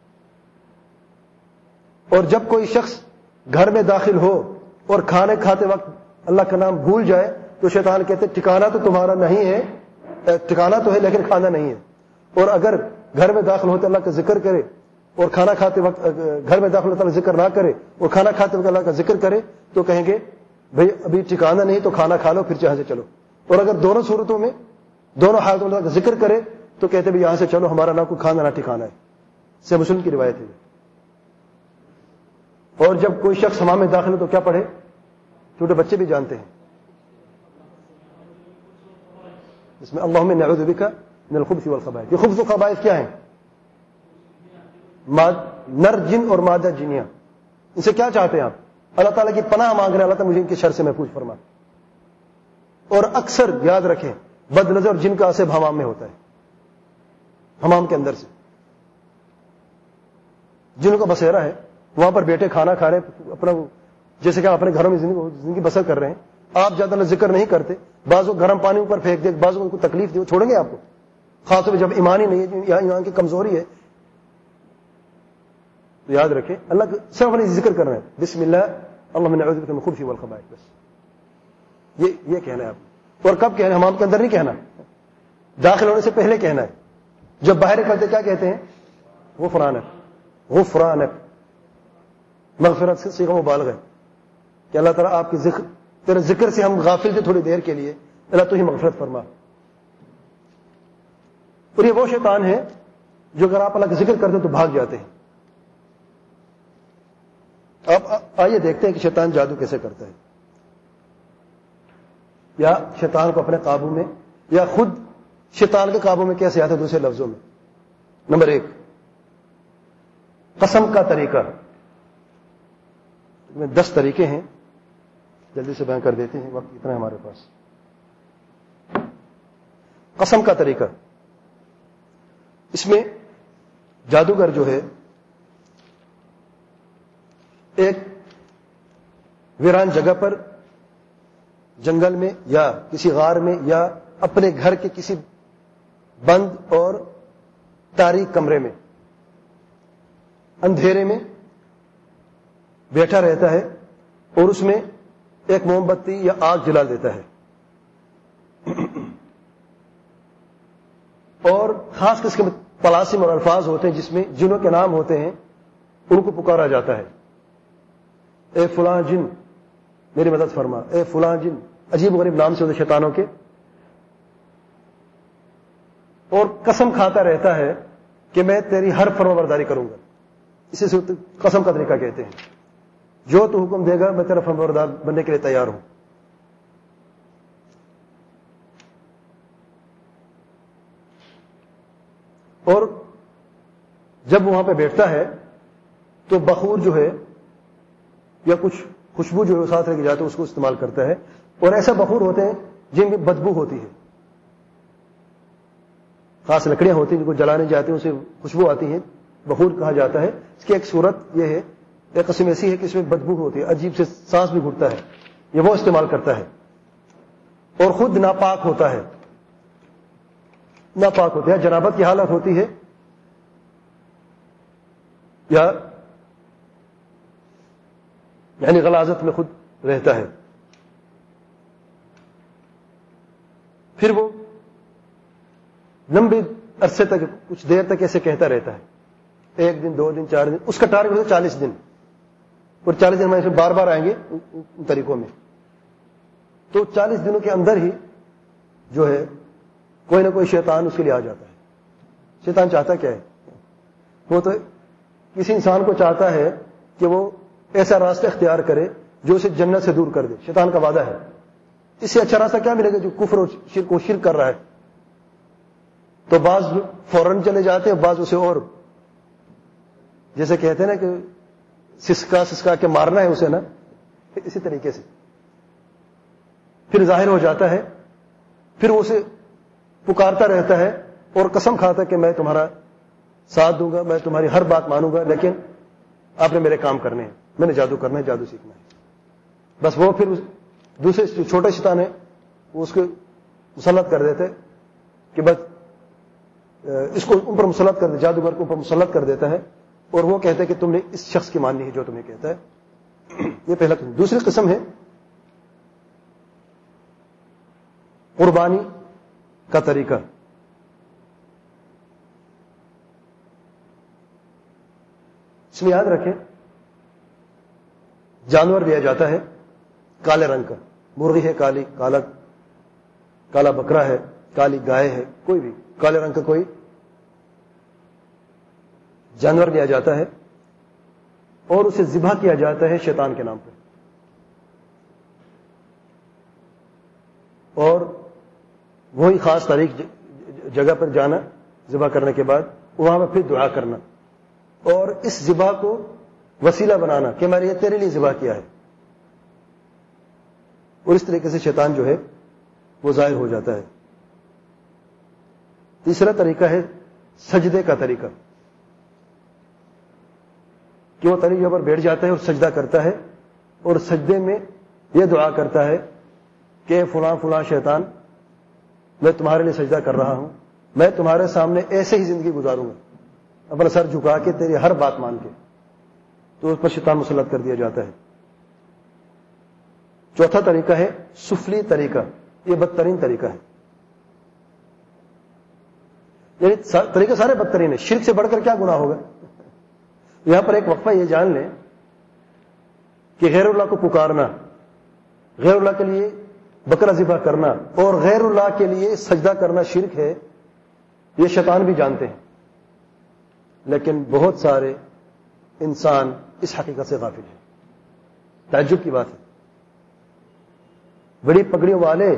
اور جب کوئی شخص گھر میں داخل ہو اور کھانے کھاتے وقت اللہ کا نام بھول جائے تو شیطان کہتے ہیں ٹھکانہ تو تمہارا نہیں ہے، ٹھکانہ تو ہے لیکن کھانا نہیں ہے. اور اگر گھر میں داخل ہوتے اللہ کا ذکر کرے اور کھانا کھاتے وقت گھر میں داخل ہوتے اللہ ذکر نہ کرے اور کھانا کھاتے وقت اللہ کا ذکر کرے تو کہیں گے بھئی ابھی ٹھکانا نہیں تو کھانا کھا لو پھر یہاں سے چلو. اور اگر دونوں صورتوں میں دونوں حالتوں میں ذکر کرے تو کہتے بھی یہاں سے چلو, ہمارا نہ کوئی کھانا نہ ٹھکانا ہے. سے مسلم کی روایت ہے. اور جب کوئی شخص حمام میں داخل ہو تو کیا پڑھے؟ چھوٹے بچے بھی جانتے ہیں اس میں اللہم انی اعوذ بک من الخبث والخبائث. یہ خبث و خبائث کیا ہیں؟ نر جن اور مادہ جنیاں. ان سے کیا چاہتے ہیں آپ؟ اللہ تعالیٰ کی پناہ مانگ رہے ہیں, اللہ تعالیٰ مجھے ان کے شر سے محفوظ فرما. اور اکثر یاد رکھیں بد نظر جن کا اثر حمام میں ہوتا ہے, حمام کے اندر سے. جن کا بسیرا ہے وہاں پر بیٹھے کھانا کھا رہے ہیں, اپنا جیسے کہ اپنے گھروں میں زندگی بسر کر رہے ہیں, آپ زیادہ ذکر نہیں کرتے, بعضوں گرم پانی اوپر پھینک دے, بعضوں کو تکلیف دے, چھوڑیں گے آپ کو؟ خاص طور پہ جب ایمان ہی نہیں ہے, یہاں ایمان کی کمزوری ہے. تو یاد رکھیں اللہ صرف علیہ ذکر کر رہے ہیں بسم اللہ اللہم انی اعوذ بک من الخبث والخبائث. بس یہ یہ کہنا ہے آپ کو. اور کب کہنا ہے؟ حمام کے اندر نہیں کہنا, داخل ہونے سے پہلے کہنا ہے. جب باہر نکلتے کیا کہتے ہیں؟ غفرانک غفرانک. مغفرت سے صیغہ مبالغہ ہے کہ اللہ تعالیٰ آپ کی ذکر تیرے ذکر سے ہم غافل تھے تھوڑی دیر کے لیے, اللہ تو ہی مغفرت فرما. اور یہ وہ شیطان ہے جو اگر آپ اللہ کا ذکر کرتے تو بھاگ جاتے ہیں. اب آئیے دیکھتے ہیں کہ شیطان جادو کیسے کرتا ہے, یا شیطان کو اپنے قابو میں, یا خود شیطان کے قابو میں کیسے آتا ہے. دوسرے لفظوں میں, نمبر ایک, قسم کا طریقہ. میں دس طریقے ہیں, جلدی سے بیان کر دیتے ہیں, وقت اتنا ہے ہمارے پاس. قسم کا طریقہ, اس میں جادوگر جو ہے ایک ویران جگہ پر, جنگل میں یا کسی غار میں یا اپنے گھر کے کسی بند اور تاریک کمرے میں اندھیرے میں بیٹھا رہتا ہے اور اس میں ایک موم بتی یا آگ جلا دیتا ہے, اور خاص قسم کے طلاسم اور الفاظ ہوتے ہیں جس میں جنوں کے نام ہوتے ہیں, ان کو پکارا جاتا ہے. اے فلاں جن میری مدد فرما, اے فلاں جن. عجیب و غریب نام سے ہوتے شیطانوں کے. اور قسم کھاتا رہتا ہے کہ میں تیری ہر فرما برداری کروں گا. اسے سے قسم کا طریقہ کہتے ہیں. جو تو حکم دے گا میں تیرا فرما بردار بننے کے لیے تیار ہوں. اور جب وہاں پہ بیٹھتا ہے تو بخور جو ہے یا کچھ خوشبو جو ہے ساتھ لے کے جاتے اس کو استعمال کرتا ہے. اور ایسے بخور ہوتے ہیں جن میں بدبو ہوتی ہے, خاص لکڑیاں ہوتی ہیں جن کو جلانے جاتے ہیں اسے خوشبو آتی ہے, بخور کہا جاتا ہے. اس کی ایک صورت یہ ہے, ایک قسم ایسی ہے کہ اس میں بدبو ہوتی ہے, عجیب سے سانس بھی گھٹتا ہے, یہ وہ استعمال کرتا ہے. اور خود ناپاک ہوتا ہے, ناپاک ہوتا ہے, جنابت کی حالت ہوتی ہے یا یعنی غلاظت میں خود رہتا ہے. پھر وہ لمبے عرصے تک کچھ دیر تک ایسے کہتا رہتا ہے, ایک دن دو دن چار دن. اس کا ٹارگیٹ ہوتا ہے چالیس دن, اور چالیس دن ہمارے بار بار آئیں گے ان طریقوں میں. تو چالیس دنوں کے اندر ہی جو ہے کوئی نہ کوئی شیطان اس کے لیے آ جاتا ہے. شیطان چاہتا کیا ہے؟ وہ تو کسی انسان کو چاہتا ہے کہ وہ ایسا راستہ اختیار کرے جو اسے جنت سے دور کر دے. شیطان کا وعدہ ہے اس سے اچھا راستہ کیا ملے گا جو کفر و شرک و شرک کر رہا ہے. تو بعض فوراً چلے جاتے ہیں, بعض اسے اور جیسے کہتے ہیں نا کہ سسکا سسکا کے مارنا ہے اسے نا, اسی طریقے سے پھر ظاہر ہو جاتا ہے. پھر وہ اسے پکارتا رہتا ہے اور قسم کھاتا ہے کہ میں تمہارا ساتھ دوں گا, میں تمہاری ہر بات مانوں گا, لیکن آپ نے میرے کام کرنے ہیں, میں نے جادو کرنا ہے, جادو سیکھنا ہے. بس وہ پھر دوسرے جو چھوٹے شیطان ہیں وہ اس کو مسلط کر دیتے کہ بس اس کو ان پر مسلط کر دے, جادوگر کو اوپر مسلط کر دیتا ہے, اور وہ کہتے ہیں کہ تم نے اس شخص کی ماننی ہے جو تمہیں کہتا ہے. یہ پہلا قسم. دوسری قسم ہے قربانی کا طریقہ. اس میں یاد رکھیں جانور لیا جاتا ہے, کالے رنگ کا، مرغی ہے کالی، کالا کالا بکرا ہے، کالی گائے ہے، کوئی بھی کالے رنگ کا کوئی جانور لیا جاتا ہے اور اسے ذبح کیا جاتا ہے شیطان کے نام پر، اور وہی خاص تاریخ جگہ پر جانا ذبح کرنے کے بعد، وہاں پر پھر دعا کرنا اور اس ذبح کو وسیلہ بنانا کہ میں نے یہ تیرے لیے ذبح کیا ہے، اور اس طریقے سے شیطان جو ہے وہ ظاہر ہو جاتا ہے۔ تیسرا طریقہ ہے سجدے کا طریقہ، کہ وہ طریقے پر بیٹھ جاتا ہے اور سجدہ کرتا ہے، اور سجدے میں یہ دعا کرتا ہے کہ فلاں فلاں شیطان، میں تمہارے لیے سجدہ کر رہا ہوں، میں تمہارے سامنے ایسے ہی زندگی گزاروں گا، اپنا سر جھکا کے تیری ہر بات مان کے، تو اس پر شیطان مسلط کر دیا جاتا ہے۔ چوتھا طریقہ ہے سفلی طریقہ، یہ بدترین طریقہ ہے، یعنی طریقے سارے بدترین ہیں، شرک سے بڑھ کر کیا گناہ ہوگا۔ یہاں پر ایک وقفہ یہ جان لیں کہ غیر اللہ کو پکارنا، غیر اللہ کے لیے بکرا ذبح کرنا اور غیر اللہ کے لیے سجدہ کرنا شرک ہے، یہ شیطان بھی جانتے ہیں، لیکن بہت سارے انسان اس حقیقت سے غافل ہیں۔ تعجب کی بات ہے، بڑی پگڑیوں والے،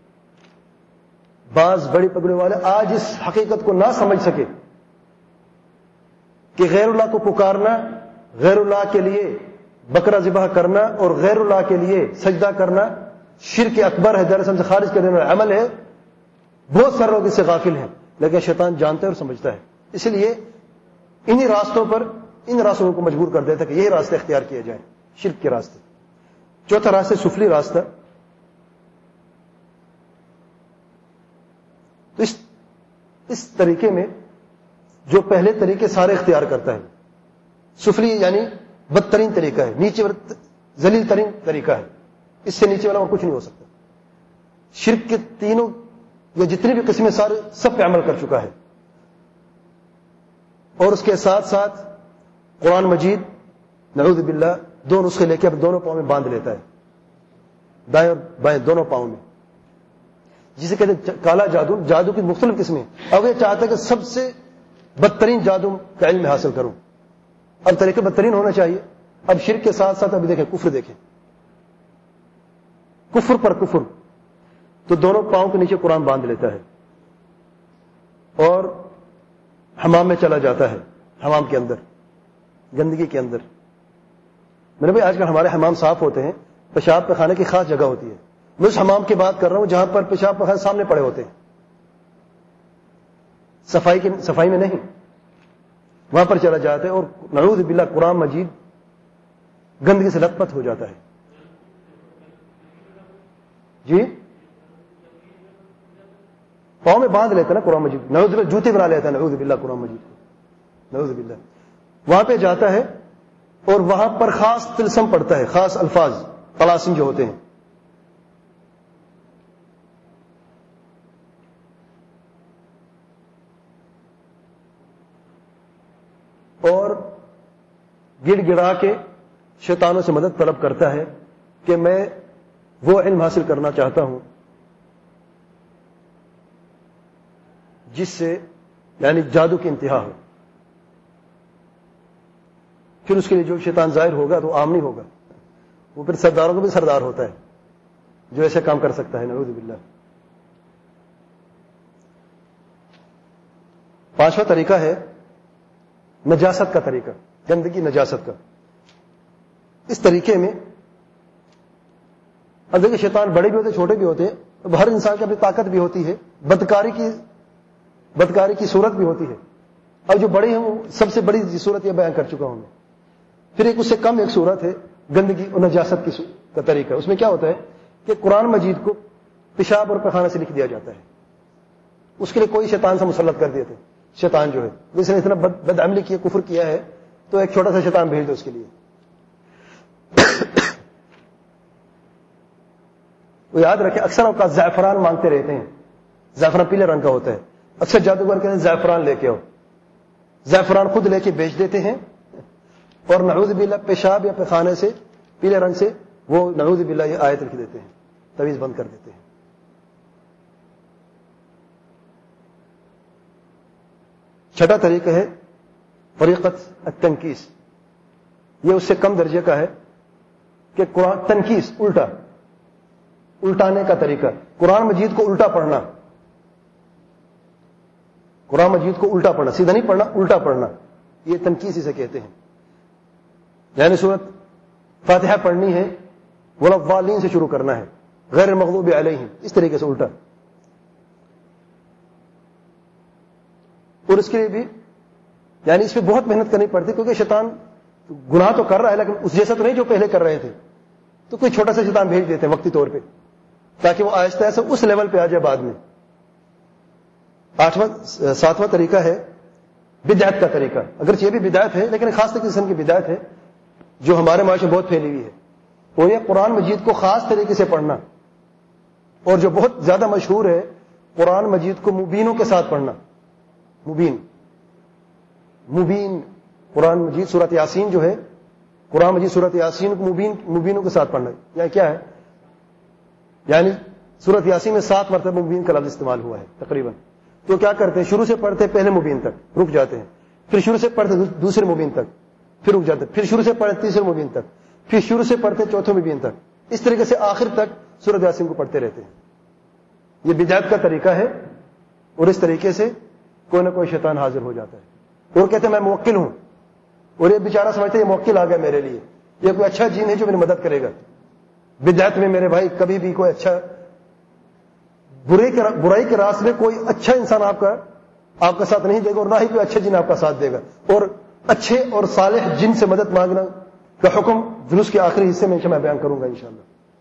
بعض بڑی پگڑیوں والے آج اس حقیقت کو نہ سمجھ سکے کہ غیر اللہ کو پکارنا، غیر اللہ کے لیے بکرا ذبح کرنا اور غیر اللہ کے لیے سجدہ کرنا شرک اکبر ہے، دراصل سے خارج کرنے والا عمل ہے۔ بہت سارے لوگ اس سے غافل ہیں، لیکن شیطان جانتا ہے اور سمجھتا ہے، اس لیے انہی راستوں پر ان راستوں کو مجبور کر دیتا ہے کہ یہی راستے اختیار کیے جائیں، شرک کے راستے۔ چوتھا راستہ سفلی راستہ، تو اس اس طریقے میں جو پہلے طریقے سارے اختیار کرتا ہے، سفلی یعنی بدترین طریقہ ہے، نیچے ذلیل ترین طریقہ ہے، اس سے نیچے والا اور کچھ نہیں ہو سکتا۔ شرک کے تینوں یا جتنی بھی قسمیں سارے سب پہ عمل کر چکا ہے، اور اس کے ساتھ ساتھ قرآن مجید نعوذ باللہ دو نسخے لے کے اب دونوں پاؤں میں باندھ لیتا ہے، دائیں اور بائیں دونوں پاؤں میں، جسے کہتے ہیں کالا جادو۔ جادو کی مختلف قسمیں، اب یہ چاہتا ہے کہ سب سے بدترین جادو کا علم حاصل کروں، اب طریقے بدترین ہونا چاہیے۔ اب شرک کے ساتھ ساتھ ابھی دیکھیں کفر، دیکھیں کفر پر کفر، تو دونوں پاؤں کے نیچے قرآن باندھ لیتا ہے اور حمام میں چلا جاتا ہے، حمام کے اندر، گندگی کے اندر۔ میرے بھائی آج کل ہمارے حمام صاف ہوتے ہیں، پیشاب پخانے کی خاص جگہ ہوتی ہے، میں اس حمام کی بات کر رہا ہوں جہاں پر پیشاب پخانے سامنے پڑے ہوتے ہیں، صفائی کی صفائی میں نہیں، وہاں پر چلا جاتا ہے اور نعوذ باللہ قرآن مجید گندگی سے لت پت ہو جاتا ہے۔ جی پاؤں میں باندھ لیتا ہے نا قرآن مجید، نعوذ باللہ جوتے بنا لیتا ہے، نعوذ باللہ قرآن مجید کو، نعوذ باللہ۔ وہاں پہ جاتا ہے اور وہاں پر خاص طلسم پڑتا ہے، خاص الفاظ طلاسم جو ہوتے ہیں، اور گڑ گڑا کے شیطانوں سے مدد طلب کرتا ہے کہ میں وہ علم حاصل کرنا چاہتا ہوں جس سے یعنی جادو کی انتہا ہو۔ پھر اس کے لیے جو شیطان ظاہر ہوگا تو عام نہیں ہوگا، وہ پھر سرداروں کو بھی سردار ہوتا ہے جو ایسے کام کر سکتا ہے، نعوذ باللہ۔ پانچواں طریقہ ہے نجاست کا طریقہ، گندگی نجاست کا۔ اس طریقے میں اب دیکھیں شیطان بڑے بھی ہوتے ہیں چھوٹے بھی ہوتے ہیں، اب ہر انسان کی اپنی طاقت بھی ہوتی ہے، بدکاری کی بدکاری کی صورت بھی ہوتی ہے۔ اب جو بڑے ہیں وہ سب سے بڑی صورت یہ بیان کر چکا ہوں میں، پھر ایک اس سے کم ایک صورت ہے گندگی اور نجاست کی کا طریقہ۔ اس میں کیا ہوتا ہے کہ قرآن مجید کو پیشاب اور پیخانے سے لکھ دیا جاتا ہے، اس کے لیے کوئی شیطان سے مسلط کر دیتے، شیطان جو ہے جس نے اتنا بد عملی کیا، کفر کیا ہے، تو ایک چھوٹا سا شیطان بھیج دو اس کے لیے۔ وہ یاد رکھیں اکثر اوقات زعفران مانگتے رہتے ہیں، زعفران پیلے رنگ کا ہوتا ہے، اکثر جادوگر کہتے ہیں زعفران لے کے آؤ، زعفران خود لے کے بیچ دیتے ہیں، اور نعوذ باللہ پیشاب یا پیخانے سے پیلے رنگ سے وہ نعوذ باللہ یہ آیت لکھ دیتے ہیں, تعویذ بند کر دیتے ہیں. چھٹا طریقہ ہے طریقت التنکیس. یہ اس سے کم درجے کا ہے کہ قرآن تنکیس, الٹا الٹانے کا طریقہ, قرآن مجید کو الٹا پڑھنا. قرآن مجید کو الٹا پڑھنا, سیدھا نہیں پڑھنا, الٹا پڑھنا, یہ تنکیس اسے کہتے ہیں. یعنی سورت فاتحہ پڑھنی ہے, والضالین سے شروع کرنا ہے, غیر المغضوب علیہم, اس طریقے سے الٹا. اور اس کے لیے بھی یعنی اس پہ بہت محنت کرنی پڑتی, کیونکہ شیطان گناہ تو کر رہا ہے لیکن اس جیسا تو نہیں جو پہلے کر رہے تھے, تو کوئی چھوٹا سا شیطان بھیج دیتے ہیں وقتی طور پہ, تاکہ وہ آہستہ آہستہ اس لیول پہ آ جائے بعد میں. آٹھواں ساتواں طریقہ ہے بدعت کا طریقہ. اگرچہ یہ بھی بدعت ہے لیکن خاص قسم کی بدعت ہے جو ہمارے معاشرے میں بہت پھیلی ہوئی ہے, وہ یہ قرآن مجید کو خاص طریقے سے پڑھنا, اور جو بہت زیادہ مشہور ہے قرآن مجید کو مبینوں کے ساتھ پڑھنا. مبین مبین قرآن مجید سورۃ یاسین جو ہے, قرآن مجید سورۃ یاسین کو مبین مبینوں کے ساتھ پڑھنا. یا کیا ہے, یعنی سورۃ یاسین میں سات مرتبہ مبین کا لفظ استعمال ہوا ہے تقریباً. تو کیا کرتے ہیں, شروع سے پڑھتے پہلے مبین تک رک جاتے ہیں, پھر شروع سے پڑھتے دوسرے مبین تک پھر رک جاتے ہیں, پھر شروع سے پڑھتے تیسرے مبین تک, پھر شروع سے پڑھتے چوتھے مبین تک, اس طریقے سے آخر تک سورۃ یاسین کو پڑھتے رہتے ہیں. یہ بدعت کا طریقہ ہے, اور اس طریقے سے کوئی نہ کوئی شیطان حاضر ہو جاتا ہے اور کہتے ہیں میں موکل ہوں, اور یہ بیچارہ سمجھتے ہیں یہ موکل آ گیا میرے لیے, یہ کوئی اچھا جین ہے جو میری مدد کرے گا. بدعت میں میرے بھائی کبھی بھی کوئی اچھا برائی کے راستے میں کوئی اچھا انسان آپ کا آپ کا ساتھ نہیں دے گا, اور نہ ہی کوئی اچھا جن آپ کا ساتھ دے گا. اور اچھے اور صالح جن سے مدد مانگنا کا حکم جلوس کے آخری حصے میں میں بیان کروں گا انشاءاللہ.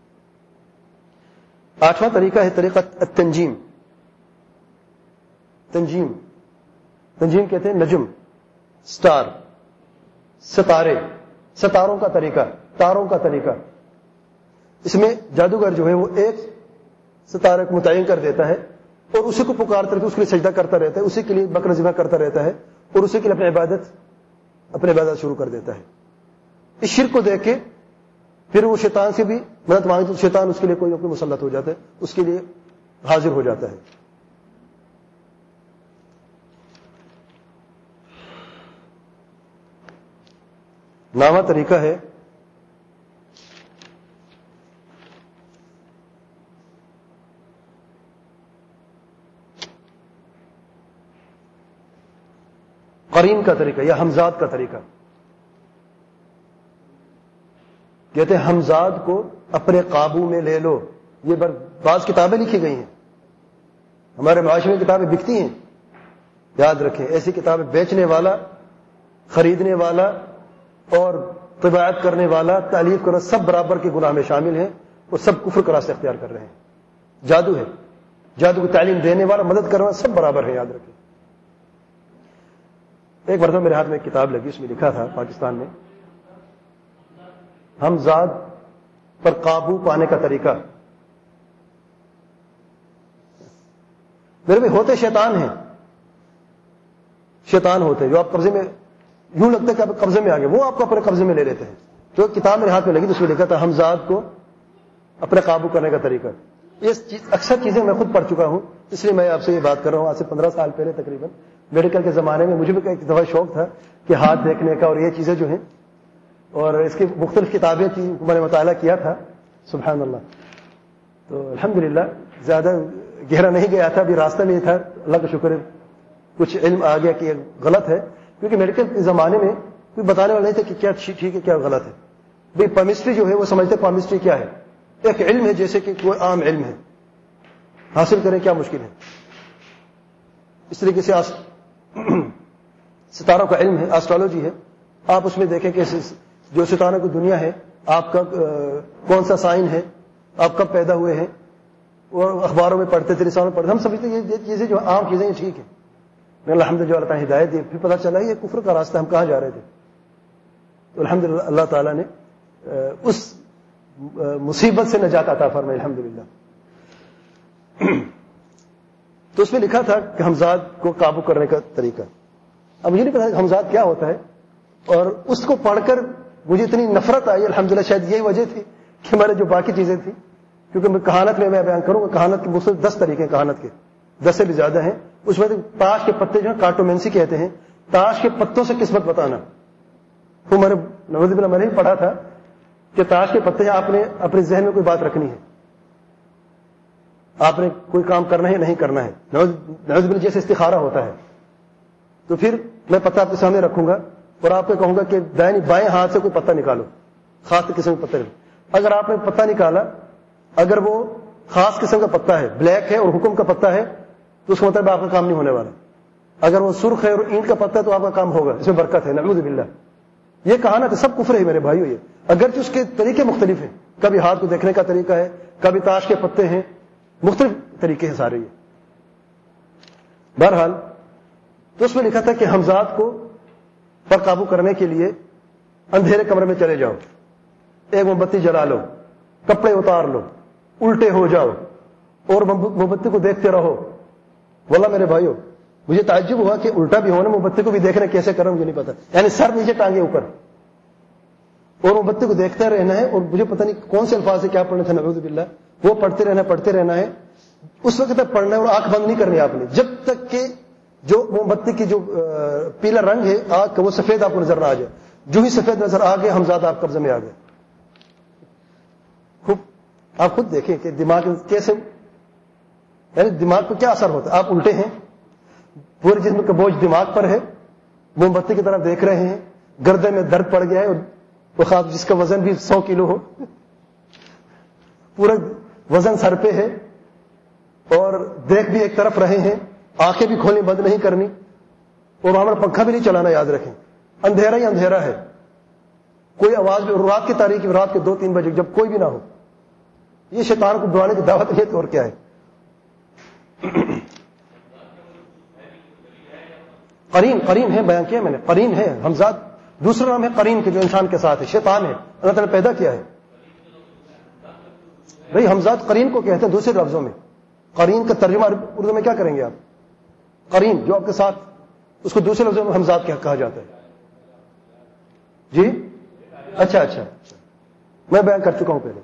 آٹھواں طریقہ ہے طریقہ التنجیم. تنجیم تنجیم کہتے ہیں نجم, سٹار, ستارے, ستاروں کا طریقہ, تاروں کا طریقہ. اس میں جادوگر جو ہے وہ ایک ستارے کو متعین کر دیتا ہے اور اسی کو پکارتا رہتا ہے, اس کے لیے سجدہ کرتا رہتا ہے, اسی کے لیے بکرا ذبح کرتا رہتا ہے, اور اسی کے لیے اپنی عبادت اپنی عبادت شروع کر دیتا ہے. اس شرک کو دیکھ کے پھر وہ شیطان سے بھی مدد مانگتے تو شیطان اس کے لیے کوئی نہ کوئی مسلط ہو جاتا ہے, اس کے لیے حاضر ہو جاتا ہے. نواں طریقہ ہے قرین کا طریقہ یا ہمزاد کا طریقہ. کہتے ہیں ہمزاد کو اپنے قابو میں لے لو. یہ بعض کتابیں لکھی گئی ہیں, ہمارے معاشرے میں کتابیں بکتی ہیں, یاد رکھیں ایسی کتابیں بیچنے والا, خریدنے والا اور طباعت کرنے والا, تالیف کرنا, سب برابر کے گناہ میں شامل ہیں اور سب کفر کا راستہ اختیار کر رہے ہیں. جادو ہے, جادو کو تعلیم دینے والا, مدد کرنے والا, سب برابر ہے, یاد رکھیں. ایک مرتبہ میرے ہاتھ میں ایک کتاب لگی, اس میں لکھا تھا پاکستان میں ہمزاد پر قابو پانے کا طریقہ. میرے بھی ہوتے شیطان ہیں, شیطان ہوتے جو آپ قبضے میں یوں لگتا ہے کہ آپ قبضے میں آ گئے, وہ آپ کو اپنے قبضے میں لے لیتے ہیں. تو کتاب میرے ہاتھ میں لگی, تو اس میں لکھا تھا ہمزاد کو اپنے قابو کرنے کا طریقہ. یہ اکثر چیزیں میں خود پڑھ چکا ہوں, اس لیے میں آپ سے یہ بات کر رہا ہوں. آج سے پندرہ سال پہلے تقریباً میڈیکل کے زمانے میں مجھے بھی ایک دفعہ شوق تھا کہ ہاتھ دیکھنے کا اور یہ چیزیں جو ہیں, اور اس کی مختلف کتابیں تھیں, میں نے مطالعہ کیا تھا. سبحان اللہ. تو الحمدللہ زیادہ گہرا نہیں گیا تھا, ابھی راستہ میں تھا, اللہ کا شکر ہے کچھ علم آ گیا کہ غلط ہے, کیونکہ میڈیکل کے زمانے میں کوئی بتانے والا نہیں تھا کہ کیا ٹھیک ہے کیا غلط ہے. بھائی پامسٹری جو ہے وہ سمجھتے پامسٹری کیا ہے, ایک علم ہے جیسے کہ کوئی عام علم ہے, حاصل کریں کیا مشکل ہے. اس طریقے سے ستاروں کا علم ہے, ایسٹرالوجی ہے. آپ اس میں دیکھیں کہ جو ستاروں کی دنیا ہے, آپ کا کون سا سائن ہے, آپ کب پیدا ہوئے ہیں, اور اخباروں میں پڑھتے تھے, رسالوں میں پڑھتے, ہم سمجھتے ہیں یہ چیزیں جو عام چیزیں ٹھیک ہیں. الحمد للہ اللہ تعالیٰ ہدایت دی, پھر پتہ چلا یہ کفر کا راستہ, ہم کہاں جا رہے تھے. تو الحمد للہ اللہ تعالیٰ نے اس مصیبت سے نجات عطا فرمائی, الحمد للہ. تو اس میں لکھا تھا کہ ہمزاد کو قابو کرنے کا طریقہ. اب مجھے نہیں پتا ہمزاد کیا ہوتا ہے, اور اس کو پڑھ کر مجھے اتنی نفرت آئی, الحمدللہ شاید یہی وجہ تھی کہ ہمارے جو باقی چیزیں تھیں، کیونکہ میں کہانت میں میں بیان کروں گا، کہانت کے مختلف دس طریقے ہیں، کہانت کے دس سے بھی زیادہ ہیں. اس میں تاش کے پتے جو ہیں کارٹومینسی کہتے ہیں، تاش کے پتوں سے قسمت بتانا. وہ ہمارے نوز باللہ میں نے بھی پڑھا تھا کہ تاش کے پتے آپ نے اپنے ذہن میں کوئی بات رکھنی ہے، آپ نے کوئی کام کرنا ہے نہیں کرنا ہے، نوز باللہ جیسے استخارہ ہوتا ہے، تو پھر میں پتہ آپ کے سامنے رکھوں گا اور آپ کو کہوں گا کہ دائیں بائیں ہاتھ سے کوئی پتہ نکالو، خاص قسم کا پتہ. اگر آپ نے پتہ نکالا، اگر وہ خاص قسم کا پتہ ہے، بلیک ہے اور حکم کا پتہ ہے، تو اس کا مطلب آپ کا کام نہیں ہونے والا. اگر وہ سرخ ہے اور اینٹ کا پتہ ہے تو آپ کا کام ہوگا، اس میں برکت ہے. نعوذ باللہ. یہ کہانت ہے، سب کفر ہے میرے بھائیو. یہ اگرچہ اس کے طریقے مختلف ہیں، کبھی ہاتھ کو دیکھنے کا طریقہ ہے، کبھی تاش کے پتے ہیں، مختلف طریقے ہیں سارے. یہ بہرحال تو اس میں لکھا تھا کہ حمزات کو پر قابو کرنے کے لیے اندھیرے کمرے میں چلے جاؤ، ایک موم بتی جلا لو، کپڑے اتار لو، الٹے ہو جاؤ اور موم بتی کو دیکھتے رہو. واللہ میرے بھائیو مجھے تعجب ہوا کہ الٹا بھی ہونا، موم بتی کو بھی دیکھنا کیسے کرنا مجھے نہیں پتا. یعنی سر نیچے ٹانگے اوپر اور موم بتی کو دیکھتے رہنا ہے. اور مجھے پتہ نہیں کون سے الفاظ سے کیا پڑھنے تھے، نعوذ باللہ. وہ پڑھتے رہنا پڑھتے رہنا ہے. اس وقت تک پڑھنا ہے اور آنکھ بند نہیں کرنی آپ نے، جب تک کہ جو موم بتی کی جو پیلا رنگ ہے آگ کا وہ سفید آپ کو نظر نہ آ جائے. جو ہی سفید نظر آ گئے حمزات آپ قبضے میں آ گئے. خوب آپ خود دیکھیں کہ دماغ کیسے، یعنی دماغ کو کیا اثر ہوتا ہے. آپ الٹے ہیں، پورے جسم کا بوجھ دماغ پر ہے، موم بتی کی طرف دیکھ رہے ہیں، گردے میں درد پڑ گیا ہے، وہ خاص جس کا وزن بھی سو کلو ہو، پورا وزن سر پہ ہے، اور دیکھ بھی ایک طرف رہے ہیں، آنکھیں بھی کھولنی بند نہیں کرنی، اور وہاں پر پنکھا بھی نہیں چلانا. یاد رکھیں اندھیرا ہی اندھیرا ہے، کوئی آواز بھی. رات کی تاریخی رات کے دو تین بجے جب کوئی بھی نہ ہو. یہ شیطان کو دعانے کی دعوت نہیں تو اور کیا ہے. قرین قرین ہے، بیان کیا میں نے، قرین ہے. حمزات دوسرا نام ہے قرین کے جو انسان کے ساتھ ہے، شیطان ہے، اللہ تعالیٰ نے پیدا کیا ہے. بھائی حمزات قرین کو کہتے ہیں دوسرے لفظوں میں. قرین کا ترجمہ اردو میں کیا کریں گے آپ؟ قرین جو آپ کے ساتھ، اس کو دوسرے لفظوں میں حمزات کیا کہا جاتا ہے. جی اچھا اچھا میں بیان کر چکا ہوں پہلے.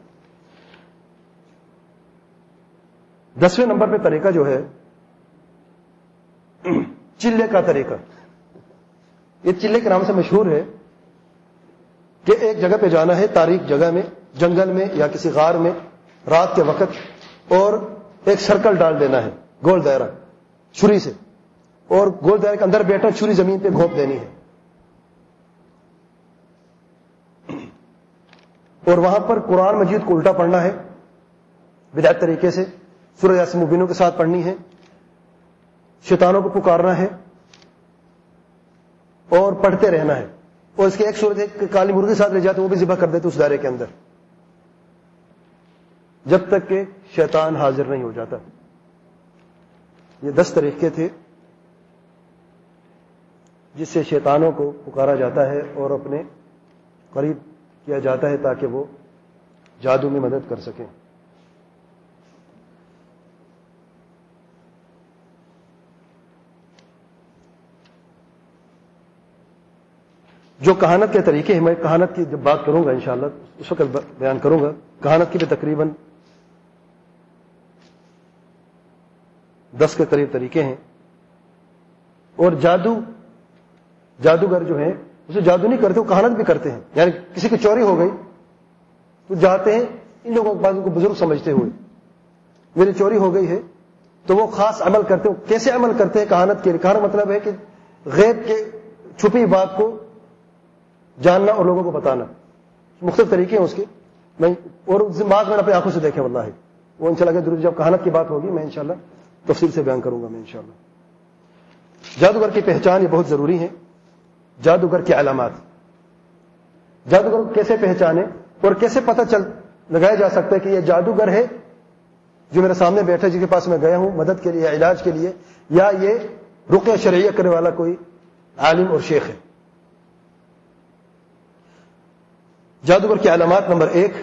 دسویں نمبر پہ طریقہ جو ہے چلے کا طریقہ. یہ چلے کے نام سے مشہور ہے کہ ایک جگہ پہ جانا ہے، تاریک جگہ میں، جنگل میں یا کسی غار میں رات کے وقت، اور ایک سرکل ڈال دینا ہے، گول دائرہ چھری سے، اور گول دائرے کے اندر بیٹھا چھری زمین پہ گھونپ دینی ہے، اور وہاں پر قرآن مجید کو الٹا پڑھنا ہے بدعت طریقے سے، سورہ یاسین مبینوں کے ساتھ پڑھنی ہے، شیطانوں کو پکارنا ہے اور پڑھتے رہنا ہے. اور اس کی ایک صورت ہے کہ کالی مرغی ساتھ لے جاتے وہ بھی ذبح کر دیتے اس دائرے کے اندر، جب تک کہ شیطان حاضر نہیں ہو جاتا. یہ دس طریقے تھے جس سے شیطانوں کو پکارا جاتا ہے اور اپنے قریب کیا جاتا ہے تاکہ وہ جادو میں مدد کر سکیں. جو کہانت کے طریقے ہیں، میں کہانت کی جب بات کروں گا انشاءاللہ اس وقت بیان کروں گا. کہانت کی بھی تقریباً دس کے قریب طریقے ہیں. اور جادو، جادوگر جو ہیں اسے جادو نہیں کرتے، وہ کہانت بھی کرتے ہیں. یعنی کسی کی چوری ہو گئی تو جاتے ہیں ان لوگوں کے پاس، ان کو بزرگ سمجھتے ہوئے میری چوری ہو گئی ہے، تو وہ خاص عمل کرتے ہیں. کیسے عمل کرتے ہیں کہانت کے؟ کہانت مطلب ہے کہ غیب کے چھپی بات کو جاننا اور لوگوں کو بتانا. مختلف طریقے ہیں اس کے، میں اور بات میں اپنی آنکھوں سے دیکھیں واللہ ہے. وہ انشاءاللہ کہ جب کہانت کی بات ہوگی میں انشاءاللہ تفصیل سے بیان کروں گا میں انشاءاللہ. جادوگر کی پہچان یہ بہت ضروری ہے. جادوگر کی علامات، جادوگر کو کیسے پہچانے اور کیسے پتہ چل لگایا جا سکتا ہے کہ یہ جادوگر ہے جو میرے سامنے بیٹھا جس کے پاس میں گیا ہوں مدد کے لیے یا علاج کے لیے، یا یہ رقیہ شرعیہ کرنے والا کوئی عالم اور شیخ ہے. جادوگر کی علامات نمبر ایک،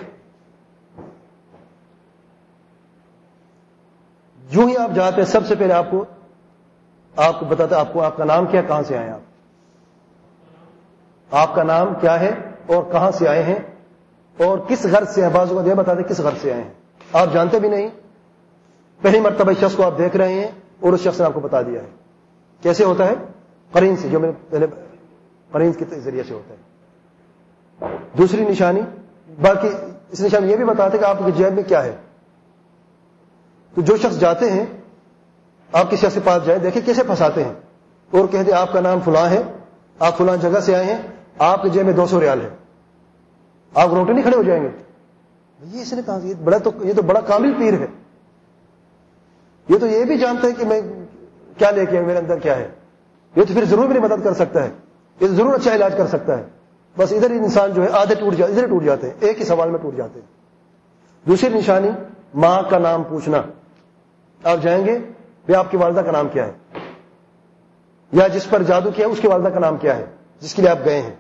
جو ہی آپ جاتے ہیں سب سے پہلے آپ کو آپ کو بتاتے آپ کو آپ کا نام کیا، کہاں سے آئے ہیں آپ، آپ کا نام کیا ہے اور کہاں سے آئے ہیں اور کس غرض سے ہے، بعض کو یہ بتاتے کس غرض سے آئے ہیں، آپ جانتے بھی نہیں، پہلی مرتبہ شخص کو آپ دیکھ رہے ہیں اور اس شخص نے آپ کو بتا دیا ہے. کیسے ہوتا ہے؟ قرین سے، جو میں نے پہلے قرین کے ذریعے سے ہوتا ہے. دوسری نشانی، باقی اس نشانی یہ بھی بتاتے کہ آپ کی جیب میں کیا ہے. تو جو شخص جاتے ہیں، آپ کسی شخص کے پاس جائیں، دیکھیں کیسے پھنساتے ہیں اور کہتے آپ کا نام فلاں ہے، آپ فلاں جگہ سے آئے ہیں، آپ کے جیب میں دو سو ریال ہے، آپ روٹے نہیں کھڑے ہو جائیں گے. یہ اس نے کہا یہ بڑا تو یہ تو بڑا کامل پیر ہے، یہ تو یہ بھی جانتا ہے کہ میں کیا لے کے میرے اندر کیا ہے، یہ تو پھر ضرور میری مدد کر سکتا ہے، یہ تو ضرور اچھا علاج کر سکتا ہے. بس ادھر ہی انسان جو ہے آدھے ٹوٹ جاتے، ادھر ٹوٹ جاتے ہیں، ایک ہی سوال میں ٹوٹ جاتے ہیں. دوسری نشانی، ماں کا نام پوچھنا. آپ جائیں گے بھی آپ کی والدہ کا نام کیا ہے، یا جس پر جادو کیا اس کی والدہ کا نام کیا ہے جس کے لیے آپ گئے ہیں،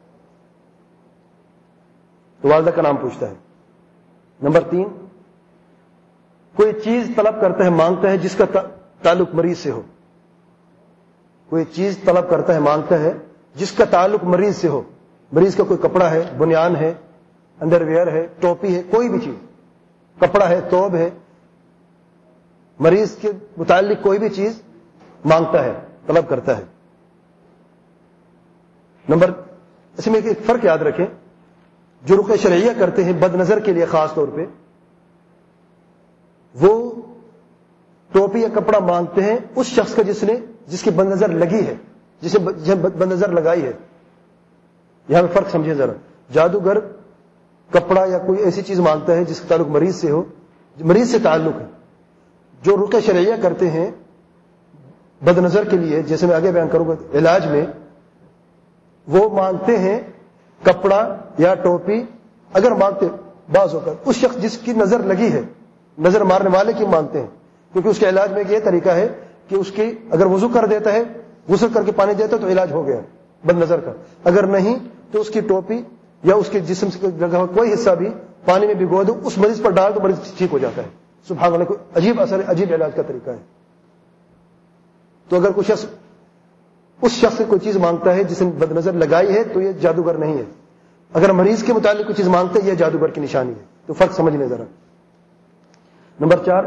تو والدہ کا نام پوچھتا ہے. نمبر تین، کوئی چیز طلب کرتا ہے، مانگتا ہے جس کا تعلق مریض سے ہو. کوئی چیز طلب کرتا ہے، مانگتا ہے جس کا تعلق مریض سے ہو. مریض کا کوئی کپڑا ہے، بنیان ہے، انڈر ویئر ہے، ٹوپی ہے، کوئی بھی چیز، کپڑا ہے، توب ہے، مریض کے متعلق کوئی بھی چیز مانگتا ہے، طلب کرتا ہے. نمبر اس میں ایک فرق یاد رکھیں، جو رقیہ شرعیہ کرتے ہیں بد نظر کے لیے خاص طور پہ، وہ ٹوپی یا کپڑا مانگتے ہیں اس شخص کا جس نے جس کی بد نظر لگی ہے، جسے بد نظر لگائی ہے. یہاں پہ فرق سمجھیں ذرا. جادوگر کپڑا یا کوئی ایسی چیز مانگتا ہے جس کا تعلق مریض سے ہو، مریض سے تعلق ہے. جو رقیہ شرعیہ کرتے ہیں بد نظر کے لیے، جیسے میں آگے بیان کروں گا علاج میں، وہ مانگتے ہیں کپڑا یا ٹوپی. اگر مانگتے بعض ہو کر اس شخص جس کی نظر لگی ہے، نظر مارنے والے کی مانگتے ہیں، کیونکہ اس کے علاج میں یہ طریقہ ہے کہ اس کی اگر وضو کر دیتا ہے، غسل کر کے پانی دیتا ہے تو علاج ہو گیا بد نظر کا. اگر نہیں تو اس کی ٹوپی یا اس کے جسم سے لگا کوئی حصہ بھی پانی میں بھگو دو، اس مریض پر ڈال تو مریض ٹھیک ہو جاتا ہے. سبحان اللہ، کوئی عجیب اثر ہے، عجیب علاج کا طریقہ ہے. تو اگر کوئی شخص اس شخص سے کوئی چیز مانگتا ہے جس نے بد نظر لگائی ہے تو یہ جادوگر نہیں ہے. اگر مریض کے متعلق کوئی چیز مانگتا ہے یہ جادوگر کی نشانی ہے. تو فرق سمجھ لیں ذرا. نمبر چار،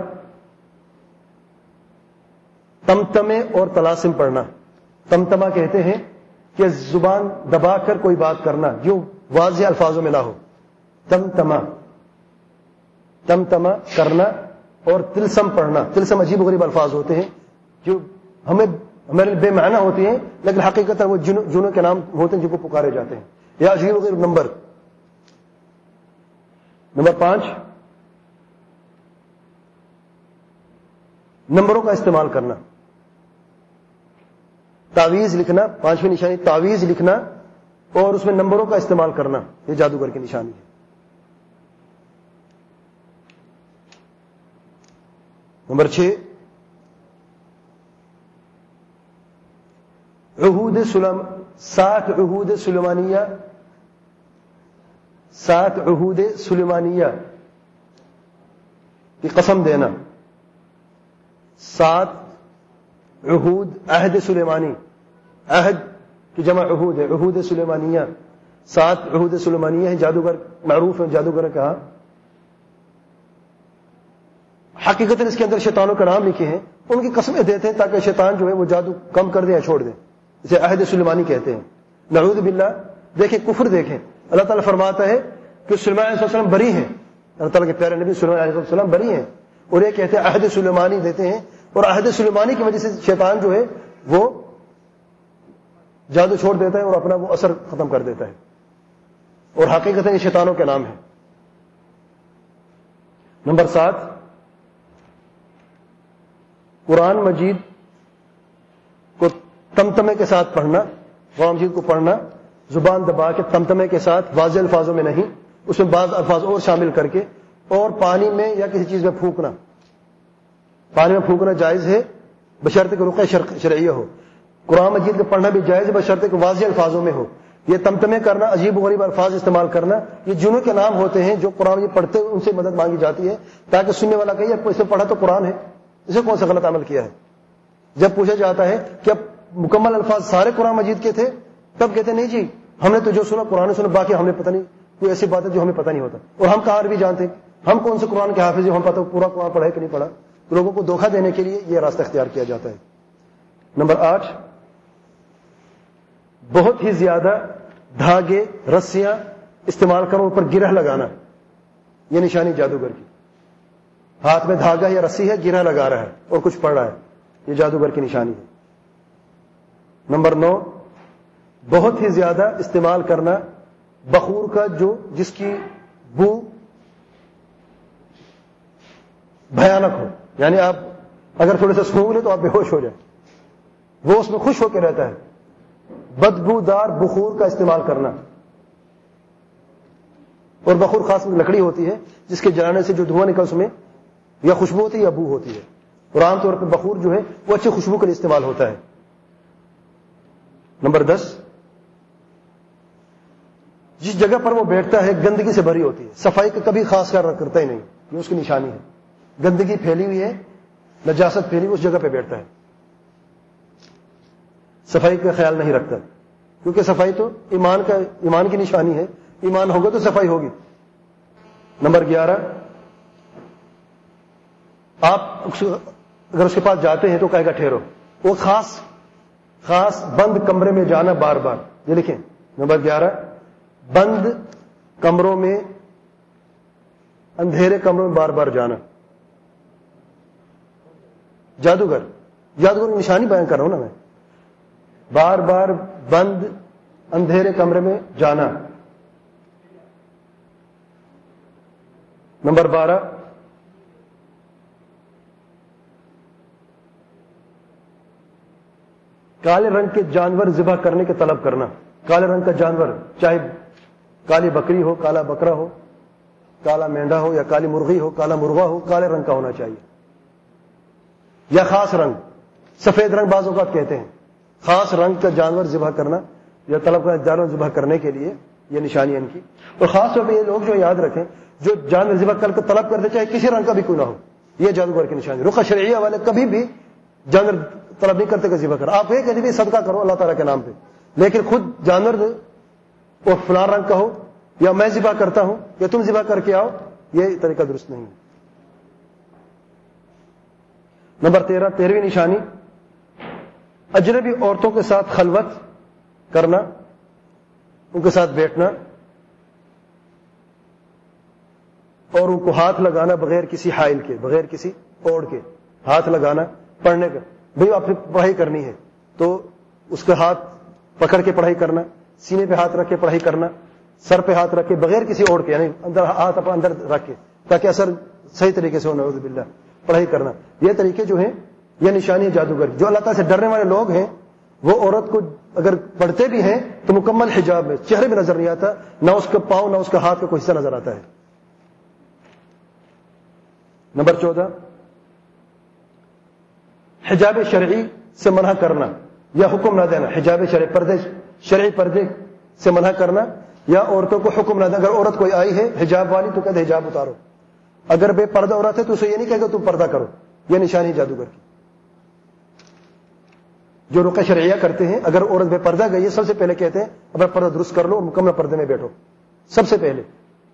تمتمے اور طلاسم پڑھنا. تمتمہ کہتے ہیں کہ زبان دبا کر کوئی بات کرنا جو واضح الفاظوں میں نہ ہو. تمتمہ تمتمہ کرنا. اور تلسم پڑھنا. تلسم عجیب و غریب الفاظ ہوتے ہیں جو ہمیں ہمارے بے معنی ہوتے ہیں، لیکن حقیقت وہ جنوں کے نام ہوتے ہیں جن کو پکارے جاتے ہیں. یا عجیب و غریب نمبر. نمبر پانچ، نمبروں کا استعمال کرنا. تعویذ لکھنا، پانچویں نشانی تعویذ لکھنا اور اس میں نمبروں کا استعمال کرنا، یہ جادوگر کی نشانی ہے. نمبر چھ، عہود سلم سات عہود سلیمانیہ. سات عہود سلیمانیہ کی قسم دینا. سات عہود، عہد سلیمانی، عہد کی جمع عہود ہے، عہود سلیمانیہ. سات عہود سلیمانیہ ہے. جادوگر معروف ہے، جادوگر کہا. حقیقت اس کے اندر شیطانوں کا نام لکھے ہیں، ان کی قسمیں دیتے ہیں تاکہ شیطان جو ہے وہ جادو کم کر دے یا چھوڑ دے. اسے عہد سلیمانی کہتے ہیں. نعوذ باللہ. دیکھیں کفر، دیکھیں اللہ تعالیٰ فرماتا ہے کہ سلیمان علیہ السلام بری ہیں، اللہ تعالیٰ کے پیارے نبی سلیمان علیہ السلام بری ہیں، اور یہ کہتے ہیں عہد سلیمانی دیتے ہیں. اور عہد سلیمانی کی وجہ سے شیطان جو ہے وہ جادو چھوڑ دیتا ہے اور اپنا وہ اثر ختم کر دیتا ہے. اور حقیقت یہ شیطانوں کے نام ہے. نمبر سات، قرآن مجید کو تمتمے کے ساتھ پڑھنا. قرآن مجید کو پڑھنا زبان دبا کے تمتمے کے ساتھ، واضح الفاظوں میں نہیں، اس میں بعض الفاظ اور شامل کر کے. اور پانی میں یا کسی چیز میں پھونکنا. پانی میں پھونکنا جائز ہے بشرطے کہ رقیہ شرعیہ ہو. قرآن مجید کا پڑھنا بھی جائز ہے بشرطے کہ واضح الفاظوں میں ہو. یہ تمتمے کرنا، عجیب و غریب الفاظ استعمال کرنا، یہ جنوں کے نام ہوتے ہیں جو قرآن مجید پڑھتے ہیں ان سے مدد مانگی جاتی ہے تاکہ سننے والا کہے اسے پڑھا تو قرآن ہے، اسے کون سا غلط عمل کیا ہے. جب پوچھا جاتا ہے کہ اب مکمل الفاظ سارے قرآن مجید کے تھے، تب کہتے ہیں نہیں جی ہم نے تو جو سنا قرآن سنا، باقی ہم نے پتہ نہیں کوئی ایسی بات ہے جو ہمیں پتہ نہیں ہوتا، اور ہم کہاں بھی جانتے ہم کون سے قرآن کے حافظ ہیں، ہم پتہ پورا قرآن پڑھا ہے کہ نہیں پڑھا. تو لوگوں کو دھوکہ دینے کے لیے یہ راستہ اختیار کیا جاتا ہے. نمبر آٹھ، بہت ہی زیادہ دھاگے رسیاں استعمال کرو اوپر گرہ لگانا، یہ نشانی جادوگر کی. ہاتھ میں دھاگا یا رسی ہے، گرہ لگا رہا ہے اور کچھ پڑھ رہا ہے، یہ جادوگر کی نشانی ہے. نمبر نو، بہت ہی زیادہ استعمال کرنا بخور کا، جو جس کی بو بھیانک ہو، یعنی آپ اگر تھوڑے سے سونگ لیں تو آپ بے ہوش ہو جائیں، وہ اس میں خوش ہو کے رہتا ہے. بدبودار بخور کا استعمال کرنا، اور بخور خاص لکڑی ہوتی ہے جس کے جلانے سے جو دھواں نکل اس میں یا خوشبو ہوتی ہے یا بو ہوتی ہے، اور عام طور پہ بخور جو ہے وہ اچھی خوشبو کے لیے استعمال ہوتا ہے. نمبر دس، جس جگہ پر وہ بیٹھتا ہے گندگی سے بھری ہوتی ہے، صفائی کا کبھی خاص خیال کرتا ہی نہیں، یہ اس کی نشانی ہے. گندگی پھیلی ہوئی ہے، نجاست پھیلی ہوئی، اس جگہ پہ بیٹھتا ہے، صفائی کا خیال نہیں رکھتا، کیونکہ صفائی تو ایمان کا ایمان کی نشانی ہے، ایمان ہوگا تو صفائی ہوگی. نمبر گیارہ، آپ اگر اس کے پاس جاتے ہیں تو کہے گا ٹھہرو، وہ خاص خاص بند کمرے میں جانا بار بار، یہ لکھیں. نمبر گیارہ، بند کمروں میں، اندھیرے کمروں میں بار بار جانا. جادوگر جادوگر کی نشانی بیان کر رہا ہوں نا میں، بار بار بند اندھیرے کمرے میں جانا. نمبر بارہ، کالے رنگ کے جانور ذبح کرنے کے طلب کرنا. کالے رنگ کا جانور، چاہے کالی بکری ہو، کالا بکرا ہو، کالا مینڈا ہو، یا کالی مرغی ہو، کالا مرغا ہو، کالے رنگ کا ہونا چاہیے. یا خاص رنگ، سفید رنگ بعض اوقات کہتے ہیں، خاص رنگ کا جانور ذبح کرنا یا طلب کرنا، جانور ذبح کرنے کے لیے یہ نشانی ہے ان کی. اور خاص طور پہ یہ لوگ جو یاد رکھیں، جو جانور ذبح کر کے طلب کرتے چاہے کسی رنگ کا بھی کیوں نہ ہو، یہ جادوگر کی نشانی. رقیہ شرعیہ والے کبھی بھی جانور طلب نہیں کرتے کہ ذبح کر. آپ یہ کہتے بھی صدقہ کرو اللہ تعالیٰ کے نام پہ، لیکن خود جانور وہ فلاں رنگ کا ہو، یا میں ذبح کرتا ہوں یا تم ذبح کر کے آؤ، یہ طریقہ درست نہیں ہے. نمبر تیرہ، تیرہویں نشانی، اجنبی عورتوں کے ساتھ خلوت کرنا، ان کے ساتھ بیٹھنا اور ان کو ہاتھ لگانا بغیر کسی حائل کے، بغیر کسی اوڑ کے ہاتھ لگانا. پڑھنے کا بھئی آپ نے پڑھائی کرنی ہے تو اس کا ہاتھ پکڑ کے پڑھائی کرنا، سینے پہ ہاتھ رکھ کے پڑھائی کرنا، سر پہ ہاتھ رکھ کے بغیر کسی اوڑ کے، یعنی اندر ہاتھ اپنا اندر رکھ کے تاکہ اثر صحیح طریقے سے ہو، نعوذ باللہ، پڑھائی کرنا. یہ طریقے جو ہیں یہ نشانی ہے جادوگر. جو اللہ تعالیٰ سے ڈرنے والے لوگ ہیں وہ عورت کو اگر پڑھتے بھی ہیں تو مکمل حجاب میں، چہرے میں نظر نہیں آتا، نہ اس کا پاؤں نہ اس کا ہاتھ کا کوئی حصہ نظر آتا ہے. نمبر چودہ، حجاب شرعی سے منع کرنا یا حکم نہ دینا. حجاب شرعی، پردے شرعی پردے سے منع کرنا یا عورتوں کو حکم نہ دینا. اگر عورت کوئی آئی ہے حجاب والی تو کہتے حجاب اتارو، اگر بے پردہ عورت ہے تو اسے یہ نہیں کہے گا تم پردہ کرو. یہ نشانی جادوگر کی. جو رقیہ شرعیہ کرتے ہیں، اگر عورت بے پردہ گئی ہے سب سے پہلے کہتے ہیں اپنا پردہ درست کر لو اور مکمل پردے میں بیٹھو، سب سے پہلے.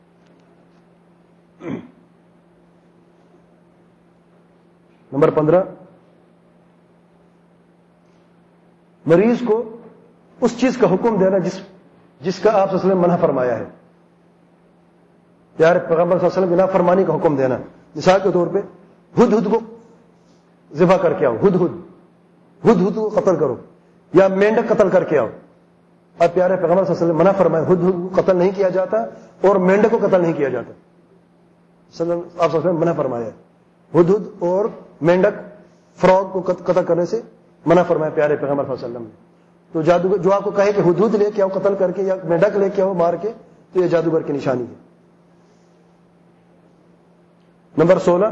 نمبر پندرہ، مریض کو اس چیز کا حکم دینا جس جس کا آپ صلی اللہ علیہ وسلم منع فرمایا ہے. پیارے پیغمبر صلی اللہ علیہ وسلم کی نافرمانی کا حکم دینا. مثال کے طور پہ ہد ہد کو ذبح کر کے آؤ، ہد ہد ہد ہد کو قتل کرو، یا مینڈک قتل کر کے آؤ. اب پیارے پیغمبر صلی اللہ علیہ وسلم منع فرمایا، ہد ہد کو قتل نہیں کیا جاتا اور مینڈک کو قتل نہیں کیا جاتا. آپ صلی اللہ علیہ وسلم منع فرمایا ہے، ہد ہد اور مینڈک فراگ کو قتل کرنے سے منع فرمایا پیارے پیغمبر صلی اللہ علیہ وسلم نے. تو جادوگر جو آپ کو کہے کہ حدود لے کے آؤ قتل کر کے، یا مینڈک لے کے آؤ مار کے، تو یہ جادوگر کی نشانی ہے. نمبر سولہ،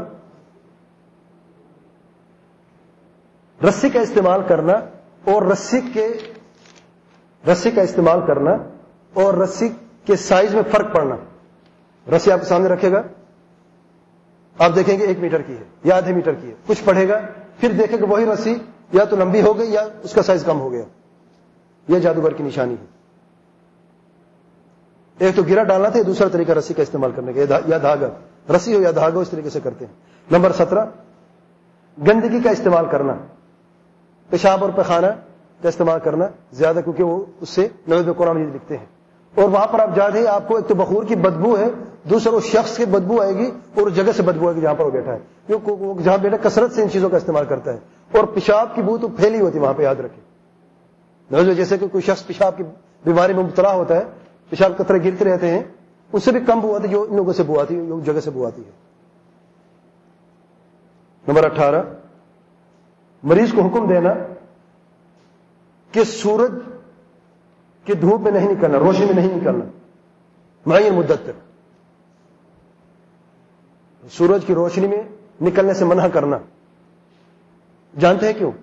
رسی کا استعمال کرنا اور رسی کے رسی کا استعمال کرنا اور رسی کے سائز میں فرق پڑنا. رسی آپ کے سامنے رکھے گا، آپ دیکھیں گے ایک میٹر کی ہے یا آدھے میٹر کی ہے، کچھ پڑھے گا، پھر دیکھیں کہ وہی رسی یا تو لمبی ہو گئی یا اس کا سائز کم ہو گیا. یہ جادوگر کی نشانی ہے. ایک تو گرا ڈالنا تھا، دوسرا طریقہ رسی کا استعمال کرنے کا یا دھاگا، رسی ہو یا دھاگا ہو، اس طریقے سے کرتے ہیں۔ نمبر سترہ، گندگی کا استعمال کرنا، پیشاب اور پخانہ کا استعمال کرنا زیادہ، کیونکہ وہ اس سے نبی میں قرآن مجید لکھتے ہیں۔ اور وہاں پر آپ جاتے ہیں، آپ کو ایک تو بخور کی بدبو ہے، دوسرا اس شخص کی بدبو آئے گی اور اس جگہ سے بدبو آئے گی جہاں پر وہ بیٹھا ہے، کیونکہ وہ جہاں بیٹھا کثرت سے ان چیزوں کا استعمال کرتا ہے، اور پیشاب کی بو تو پھیلی ہوتی ہے وہاں پہ، یاد رکھیں۔ جیسے کہ کوئی شخص پیشاب کی بیماری میں مبتلا ہوتا ہے، پیشاب قطرے گرتے رہتے ہیں، اس سے بھی کم بو آتی ہے جو ان لوگوں سے بو آتی ہے، جو جگہ سے بو آتی ہے۔ نمبر اٹھارہ، مریض کو حکم دینا کہ سورج کی دھوپ میں نہیں نکلنا، روشنی میں نہیں نکلنا معین مدت تک، سورج کی روشنی میں نکلنے سے منع کرنا۔ جانتے ہیں کیوں؟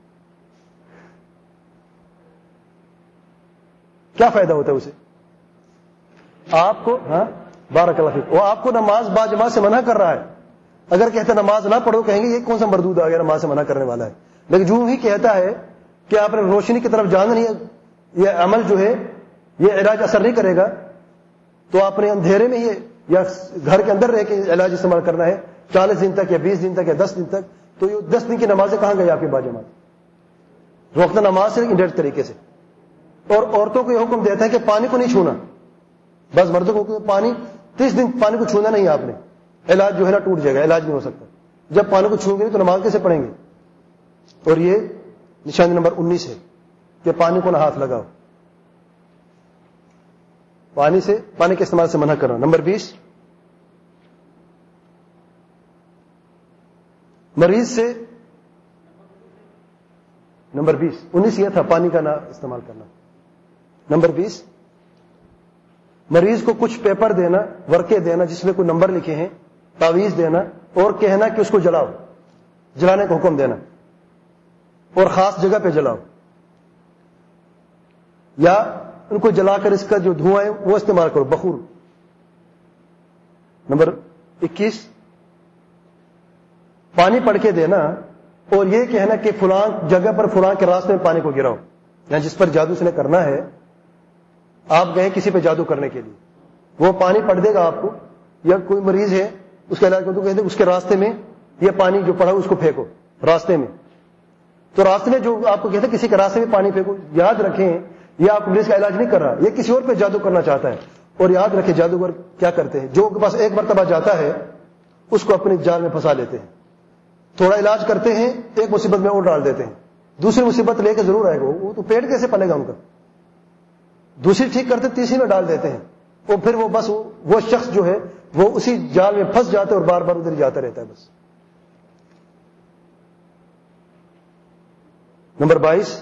کیا فائدہ ہوتا ہے اسے؟ آپ کو ہاں بارک اللہ فیک، وہ آپ کو نماز با جماعت سے منع کر رہا ہے۔ اگر کہتے نماز نہ پڑھو، کہیں گے یہ کون سا مردود آ گیا نماز سے منع کرنے والا ہے۔ لیکن جو ہی کہتا ہے کہ آپ نے روشنی کی طرف جانا نہیں ہے، یہ عمل جو ہے یہ علاج اثر نہیں کرے گا، تو آپ نے اندھیرے میں یہ یا گھر کے اندر رہ کے علاج استعمال کرنا ہے چالیس دن تک یا بیس دن تک یا دس دن تک، تو یہ دس دن کی نمازیں کہاں گئی آپ کی با جماعت؟ روکنا نماز سے انڈائریکٹ طریقے سے۔ اور عورتوں کو یہ حکم دیتا ہے کہ پانی کو نہیں چھونا، بس مردوں کو پانی تیس دن پانی کو چھونا نہیں آپ نے، علاج جو ہے نا ٹوٹ جائے گا، علاج نہیں ہو سکتا۔ جب پانی کو چھوئیں گے تو نماز کیسے پڑھیں گے؟ اور یہ نشانی نمبر انیس ہے کہ پانی کو نہ ہاتھ لگاؤ، پانی سے پانی کے استعمال سے منع کرنا۔ نمبر بیس، مریض سے نمبر بیس انیس یہ تھا پانی کا نہ استعمال کرنا۔ نمبر بیس، مریض کو کچھ پیپر دینا، ورقے دینا جس میں کوئی نمبر لکھے ہیں، تعویذ دینا اور کہنا کہ اس کو جلاؤ، جلانے کا حکم دینا اور خاص جگہ پہ جلاؤ، یا ان کو جلا کر اس کا جو دھواں ہے وہ استعمال کرو، بخور۔ نمبر اکیس، پانی پڑھ کے دینا اور یہ کہنا کہ فلاں جگہ پر فلاں کے راستے میں پانی کو گراؤ، یعنی جس پر جادو اس نے کرنا ہے، آپ گئے کسی پہ جادو کرنے کے لیے، وہ پانی پڑھ دے گا آپ کو، یا کوئی مریض ہے اس کا علاج کرتے کہتے اس کے راستے میں یہ پانی جو پڑا اس کو پھینکو راستے میں، تو راستے میں جو آپ کو کہتے ہیں کسی کے راستے میں پانی پھینکو، یاد رکھیں یہ آپ مریض کا علاج نہیں کر رہا، یہ کسی اور پہ جادو کرنا چاہتا ہے۔ اور یاد رکھیں جادوگر کیا کرتے ہیں، جو کے پاس ایک مرتبہ جاتا ہے اس کو اپنی جال میں پھنسا لیتے ہیں، تھوڑا علاج کرتے ہیں ایک مصیبت میں اور ڈال دیتے ہیں، دوسری مصیبت لے کے ضرور آئے گا، وہ تو پیٹ کیسے پلے گا ان کا، دوسری ٹھیک کرتے تیسری میں ڈال دیتے ہیں، اور پھر وہ بس وہ شخص جو ہے وہ اسی جال میں پھنس جاتا ہے اور بار بار ادھر جاتا رہتا ہے بس۔ نمبر بائیس،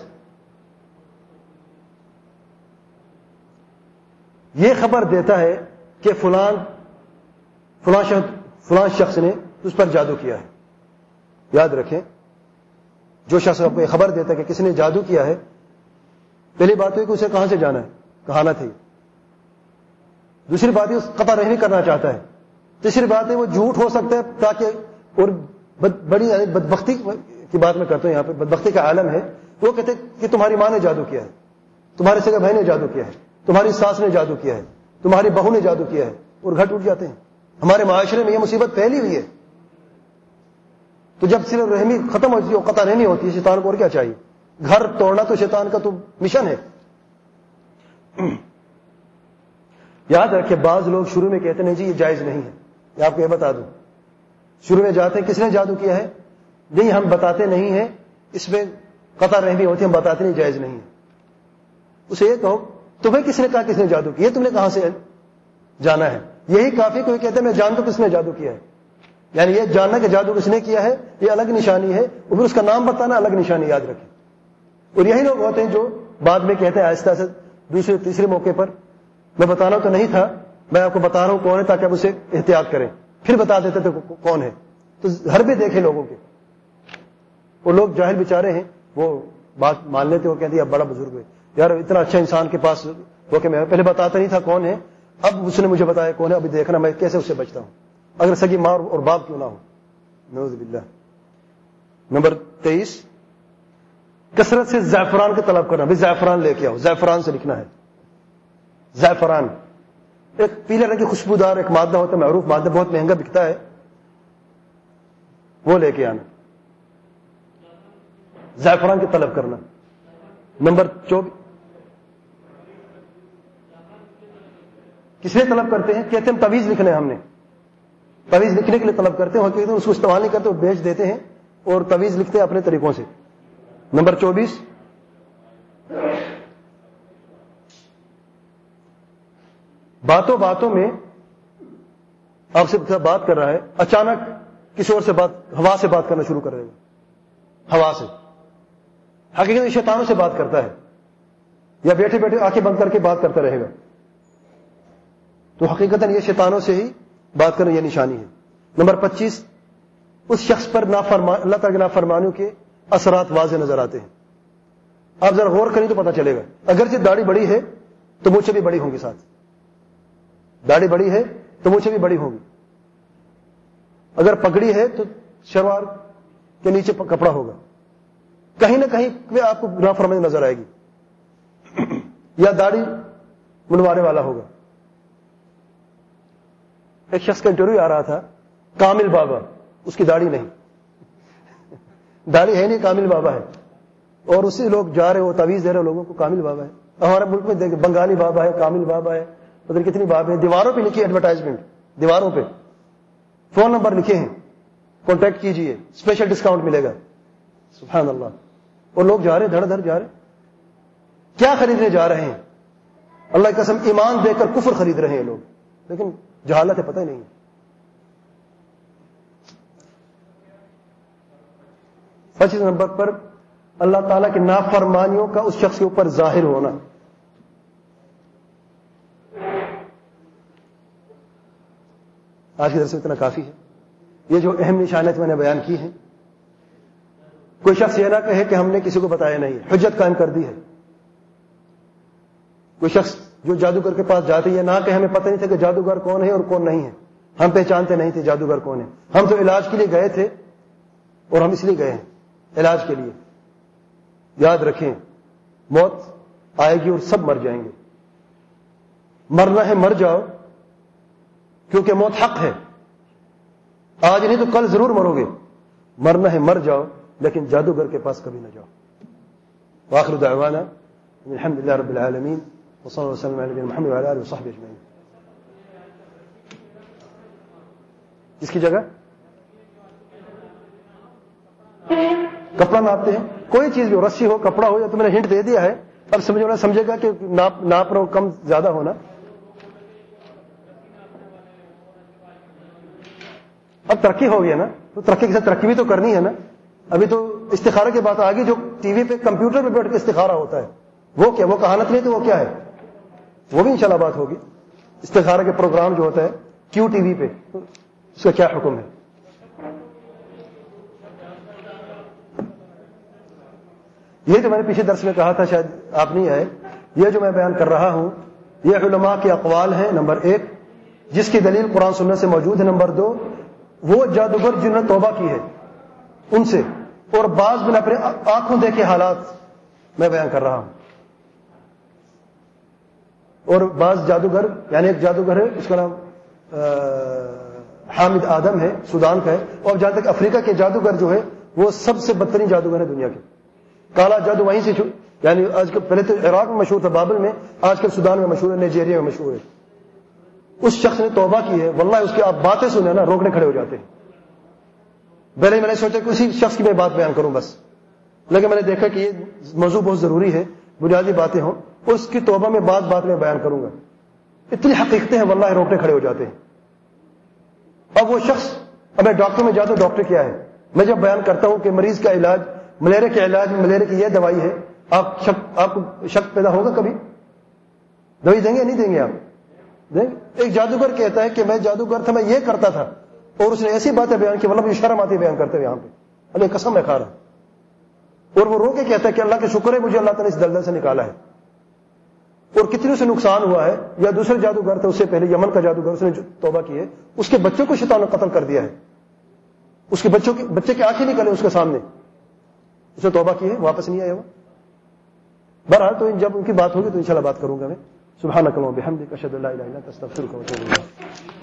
یہ خبر دیتا ہے کہ فلان فلاں شخص فلاں شخص نے اس پر جادو کیا ہے۔ یاد رکھیں جو شخص آپ کو یہ خبر دیتا ہے کہ کسی نے جادو کیا ہے، پہلی بات ہے کہ اسے کہاں سے جانا ہے، کہانا تھی، دوسری بات ہے اس قطع رحمی کرنا چاہتا ہے، تیسری بات ہے وہ جھوٹ ہو سکتا ہے تاکہ، اور بڑی بدبختی کی بات میں کرتا ہوں یہاں پہ، بدبختی کا عالم ہے، وہ کہتے کہ تمہاری ماں نے جادو کیا ہے، تمہارے سگے بھائی نے جادو کیا ہے، تمہاری ساس نے جادو کیا ہے، تمہاری بہو نے جادو کیا ہے، اور گھر ٹوٹ جاتے ہیں۔ ہمارے معاشرے میں یہ مصیبت پھیلی ہوئی ہے، تو جب صرف رحمی ختم ہوتی ہے اور قطع رحمی ہوتی ہے، شیطان کو اور کیا چاہیے؟ گھر توڑنا تو شیطان کا تو مشن ہے۔ یاد رکھیں بعض لوگ شروع میں کہتے ہیں جی یہ جائز نہیں ہے، یہ آپ کو یہ بتا دوں، شروع میں جاتے ہیں کس نے جادو کیا ہے، نہیں ہم بتاتے نہیں ہیں، اس میں قطع رحمی ہوتی ہے، ہم بتاتے نہیں، جائز نہیں ہے۔ اسے یہ کہو تمہیں کس نے کہا کس نے جادو کیا، تم نے کہاں سے جانا ہے؟ یہی کافی کوئی کہتے ہیں میں جانتا ہوں کس نے جادو کیا ہے، یعنی یہ جاننا کہ جادو کس نے کیا ہے یہ الگ نشانی ہے، اور پھر اس کا نام بتانا الگ نشانی، یاد رکھیں۔ اور یہی لوگ ہوتے ہیں جو بعد میں کہتے ہیں آہستہ سے دوسرے تیسرے موقع پر میں بتانا تو نہیں تھا، میں آپ کو بتا رہا ہوں کون ہے تاکہ آپ اسے احتیاط کریں، پھر بتا دیتے تھے کون ہے۔ تو گھر بھی دیکھیں لوگوں کے، وہ لوگ جاہل بیچارے ہیں، وہ بات مان لیتے، وہ کہتے ہیں اب بڑا بزرگ ہے یار، اتنا اچھا انسان کے پاس وہ کہ میں پہلے بتاتا نہیں تھا کون ہے، اب اس نے مجھے بتایا کون ہے، ابھی دیکھنا میں کیسے اس سے بچتا ہوں، اگر سگی ماں اور باپ کیوں نہ ہو، نعوذ باللہ۔ نمبر تیئیس، کثرت سے زعفران کا طلب کرنا، بھی زعفران لے کے آؤ، زعفران سے لکھنا ہے، زعفران ایک پیلے رنگ کی خوشبودار ایک مادہ ہوتا ہے، معروف مادہ، بہت مہنگا بکتا ہے، وہ لے کے آنا. زعفران کی طلب کرنا. نمبر چوبیس، کس لیے طلب کرتے ہیں؟ کہتے ہیں تویز لکھنا ہے ہم نے، تویز لکھنے کے لیے طلب کرتے ہیں، اور کہتے ہیں اس کو استعمال نہیں کرتے، وہ بیچ دیتے ہیں اور تویز لکھتے ہیں اپنے طریقوں سے. نمبر چوبیس، باتوں باتوں میں آپ سے بات کر رہا ہے، اچانک کسی اور سے بات، ہوا سے بات کرنا شروع کر دے گا، ہوا سے. حقیقت میں شیطانوں سے بات کرتا ہے، یا بیٹھے بیٹھے آنکھیں بند کر کے بات کرتا رہے گا. تو حقیقت یہ شیطانوں سے ہی بات کرنا یہ نشانی ہے. نمبر پچیس، اس شخص پر نافرمان اللہ تعالی کی نافرمانیوں کے اثرات واضح نظر آتے ہیں. آپ ذرا غور کریں تو پتہ چلے گا. اگرچہ داڑھی بڑی ہے تو مونچھیں بھی بڑی ہوں گی، ساتھ داڑھی بڑی ہے تو مونچھیں بھی بڑی ہوں گی. اگر پگڑی ہے تو شلوار کے نیچے کپڑا ہوگا. کہیں نہ کہیں پہ آپ کو نافرمانی نظر آئے گی، یا داڑھی منوانے والا ہوگا. ایک شخص کا انٹرویو آ رہا تھا، کامل بابا، اس کی داڑھی نہیں، داڑھی ہے نہیں، کامل بابا ہے، اور اسی لوگ جا رہے ہو تویز دے رہے لوگوں کو کامل بابا ہے. ہمارے ملک میں دیکھ بنگالی بابا ہے، کامل بابا ہے، پتہ کتنی بابے ہیں. دیواروں پہ لکھی ایڈورٹائزمنٹ، دیواروں پہ فون نمبر لکھے ہیں، کانٹیکٹ کیجئے، اسپیشل ڈسکاؤنٹ ملے گا. سبحان اللہ. اور لوگ جا رہے ہیں، دھڑ دھڑ جا رہے ہیں. کیا خریدنے جا رہے ہیں؟ اللہ کی قسم ایمان دے کر کفر خرید رہے ہیں لوگ، لیکن جہالت ہے، پتہ ہی نہیں. پچیس نمبر پر اللہ تعالیٰ کی نافرمانیوں کا اس شخص کے اوپر ظاہر ہونا. آج کے درس میں اتنا کافی ہے. یہ جو اہم نشانیات میں نے بیان کی ہیں، کوئی شخص یہ نہ کہے کہ ہم نے کسی کو بتایا نہیں، حجت قائم کر دی ہے. کوئی شخص جو جادوگر کے پاس جاتے یہ نہ کہ ہمیں پتہ نہیں تھا کہ جادوگر کون ہے اور کون نہیں ہے، ہم پہچانتے نہیں تھے جادوگر کون ہے، ہم تو علاج کے لیے گئے تھے اور ہم اس لیے گئے ہیں علاج کے لیے. یاد رکھیں، موت آئے گی اور سب مر جائیں گے. مرنا ہے مر جاؤ، کیونکہ موت حق ہے. آج نہیں تو کل ضرور مرو گے. مرنا ہے مر جاؤ، لیکن جادوگر کے پاس کبھی نہ جاؤ. وآخر دعوانا الحمد للہ رب العالمین وصلی اللہ وسلم علی نبینا محمد وعلی آلہ وصحبہ اجمعین. اس کی جگہ کپڑا ناپتے ہیں، کوئی چیز بھی ہو، رسی ہو، کپڑا ہو، یا تو میں نے ہنٹ دے دیا ہے، اب سمجھے والا سمجھے گا کہ ناپ ناپ رہا ہو، کم زیادہ ہونا. اب ترقی ہو گئی ہے نا، تو ترقی کے ساتھ ترقی بھی تو کرنی ہے نا. ابھی تو استخارہ کی بات آ گئی، جو ٹی وی پہ کمپیوٹر پہ بیٹھ کے استخارہ ہوتا ہے، وہ کیا، وہ کہانت نہیں تو وہ کیا ہے، وہ بھی انشاءاللہ بات ہوگی. استخارہ کے پروگرام جو ہوتا ہے کیو ٹی وی پہ، اس کا کیا حکم ہے. یہ جو میں نے پیچھے درس میں کہا تھا، شاید آپ نہیں آئے، یہ جو میں بیان کر رہا ہوں یہ علماء کے اقوال ہیں. نمبر ایک، جس کی دلیل قرآن سنت سے موجود ہے. نمبر دو، وہ جادوگر جنہوں نے توبہ کی ہے ان سے، اور بعض میں اپنے آنکھوں دیکھے حالات میں بیان کر رہا ہوں. اور بعض جادوگر، یعنی ایک جادوگر ہے اس کا نام حامد آدم ہے، سودان کا ہے. اور جہاں تک افریقہ کے جادوگر جو ہے وہ سب سے بدترین جادوگر ہے دنیا کے. کالا جادو وہیں سے، یعنی آج کل، پہلے تو عراق میں مشہور تھا، بابل میں، آج کل سودان میں مشہور ہے، نائجیریا میں مشہور ہے. اس شخص نے توبہ کی ہے، واللہ اس کی آپ باتیں سنیں نا روکنے کھڑے ہو جاتے ہیں. پہلے میں نے سوچا کہ اسی شخص کی میں بات بیان کروں بس، لیکن میں نے دیکھا کہ یہ موضوع بہت ضروری ہے، بنیادی باتیں ہوں، اس کی توبہ میں بات بات میں بیان کروں گا. اتنی حقیقتیں ہیں واللہ روکنے کھڑے ہو جاتے ہیں. اب وہ شخص، اب میں ڈاکٹر میں جاتا ہوں، ڈاکٹر کیا ہے، میں جب بیان کرتا ہوں کہ مریض کا علاج، ملیریا کے علاج میں ملیریا کی یہ دوائی ہے، آپ شک آپ کو شک پیدا ہوگا کبھی؟ دوائی دیں گے نہیں دیں گے؟ آپ دیں گے؟ ایک جادوگر کہتا ہے کہ میں جادوگر تھا، میں یہ کرتا تھا، اور اس نے ایسی باتیں بیان کی واللہ مجھے شرم آتی ہے بیان کرتے ہوئے یہاں پہ. اب یہ قسم میں کھا رہا. اور وہ رو کے کہتا ہے کہ اللہ کا شکر ہے مجھے اللہ تعالیٰ اس دلدل سے نکالا ہے. اور کتنے سے نقصان ہوا ہے. یا دوسرے جادوگر تھے اس سے پہلے، یمن کا جادوگر، اس نے توبہ کی ہے، اس کے بچوں کو شیطان نے قتل کر دیا ہے، اس کے بچوں کے بچے کی آنکھیں نکلے اس کے سامنے، اس نے توبہ کی ہے، واپس نہیں آیا وہ. بہرحال تو جب ان کی بات ہوگی تو انشاءاللہ بات کروں گا میں. سبحانك اللهم وبحمدك اشهد ان لا اله الا انت استغفرك واتوب اليك.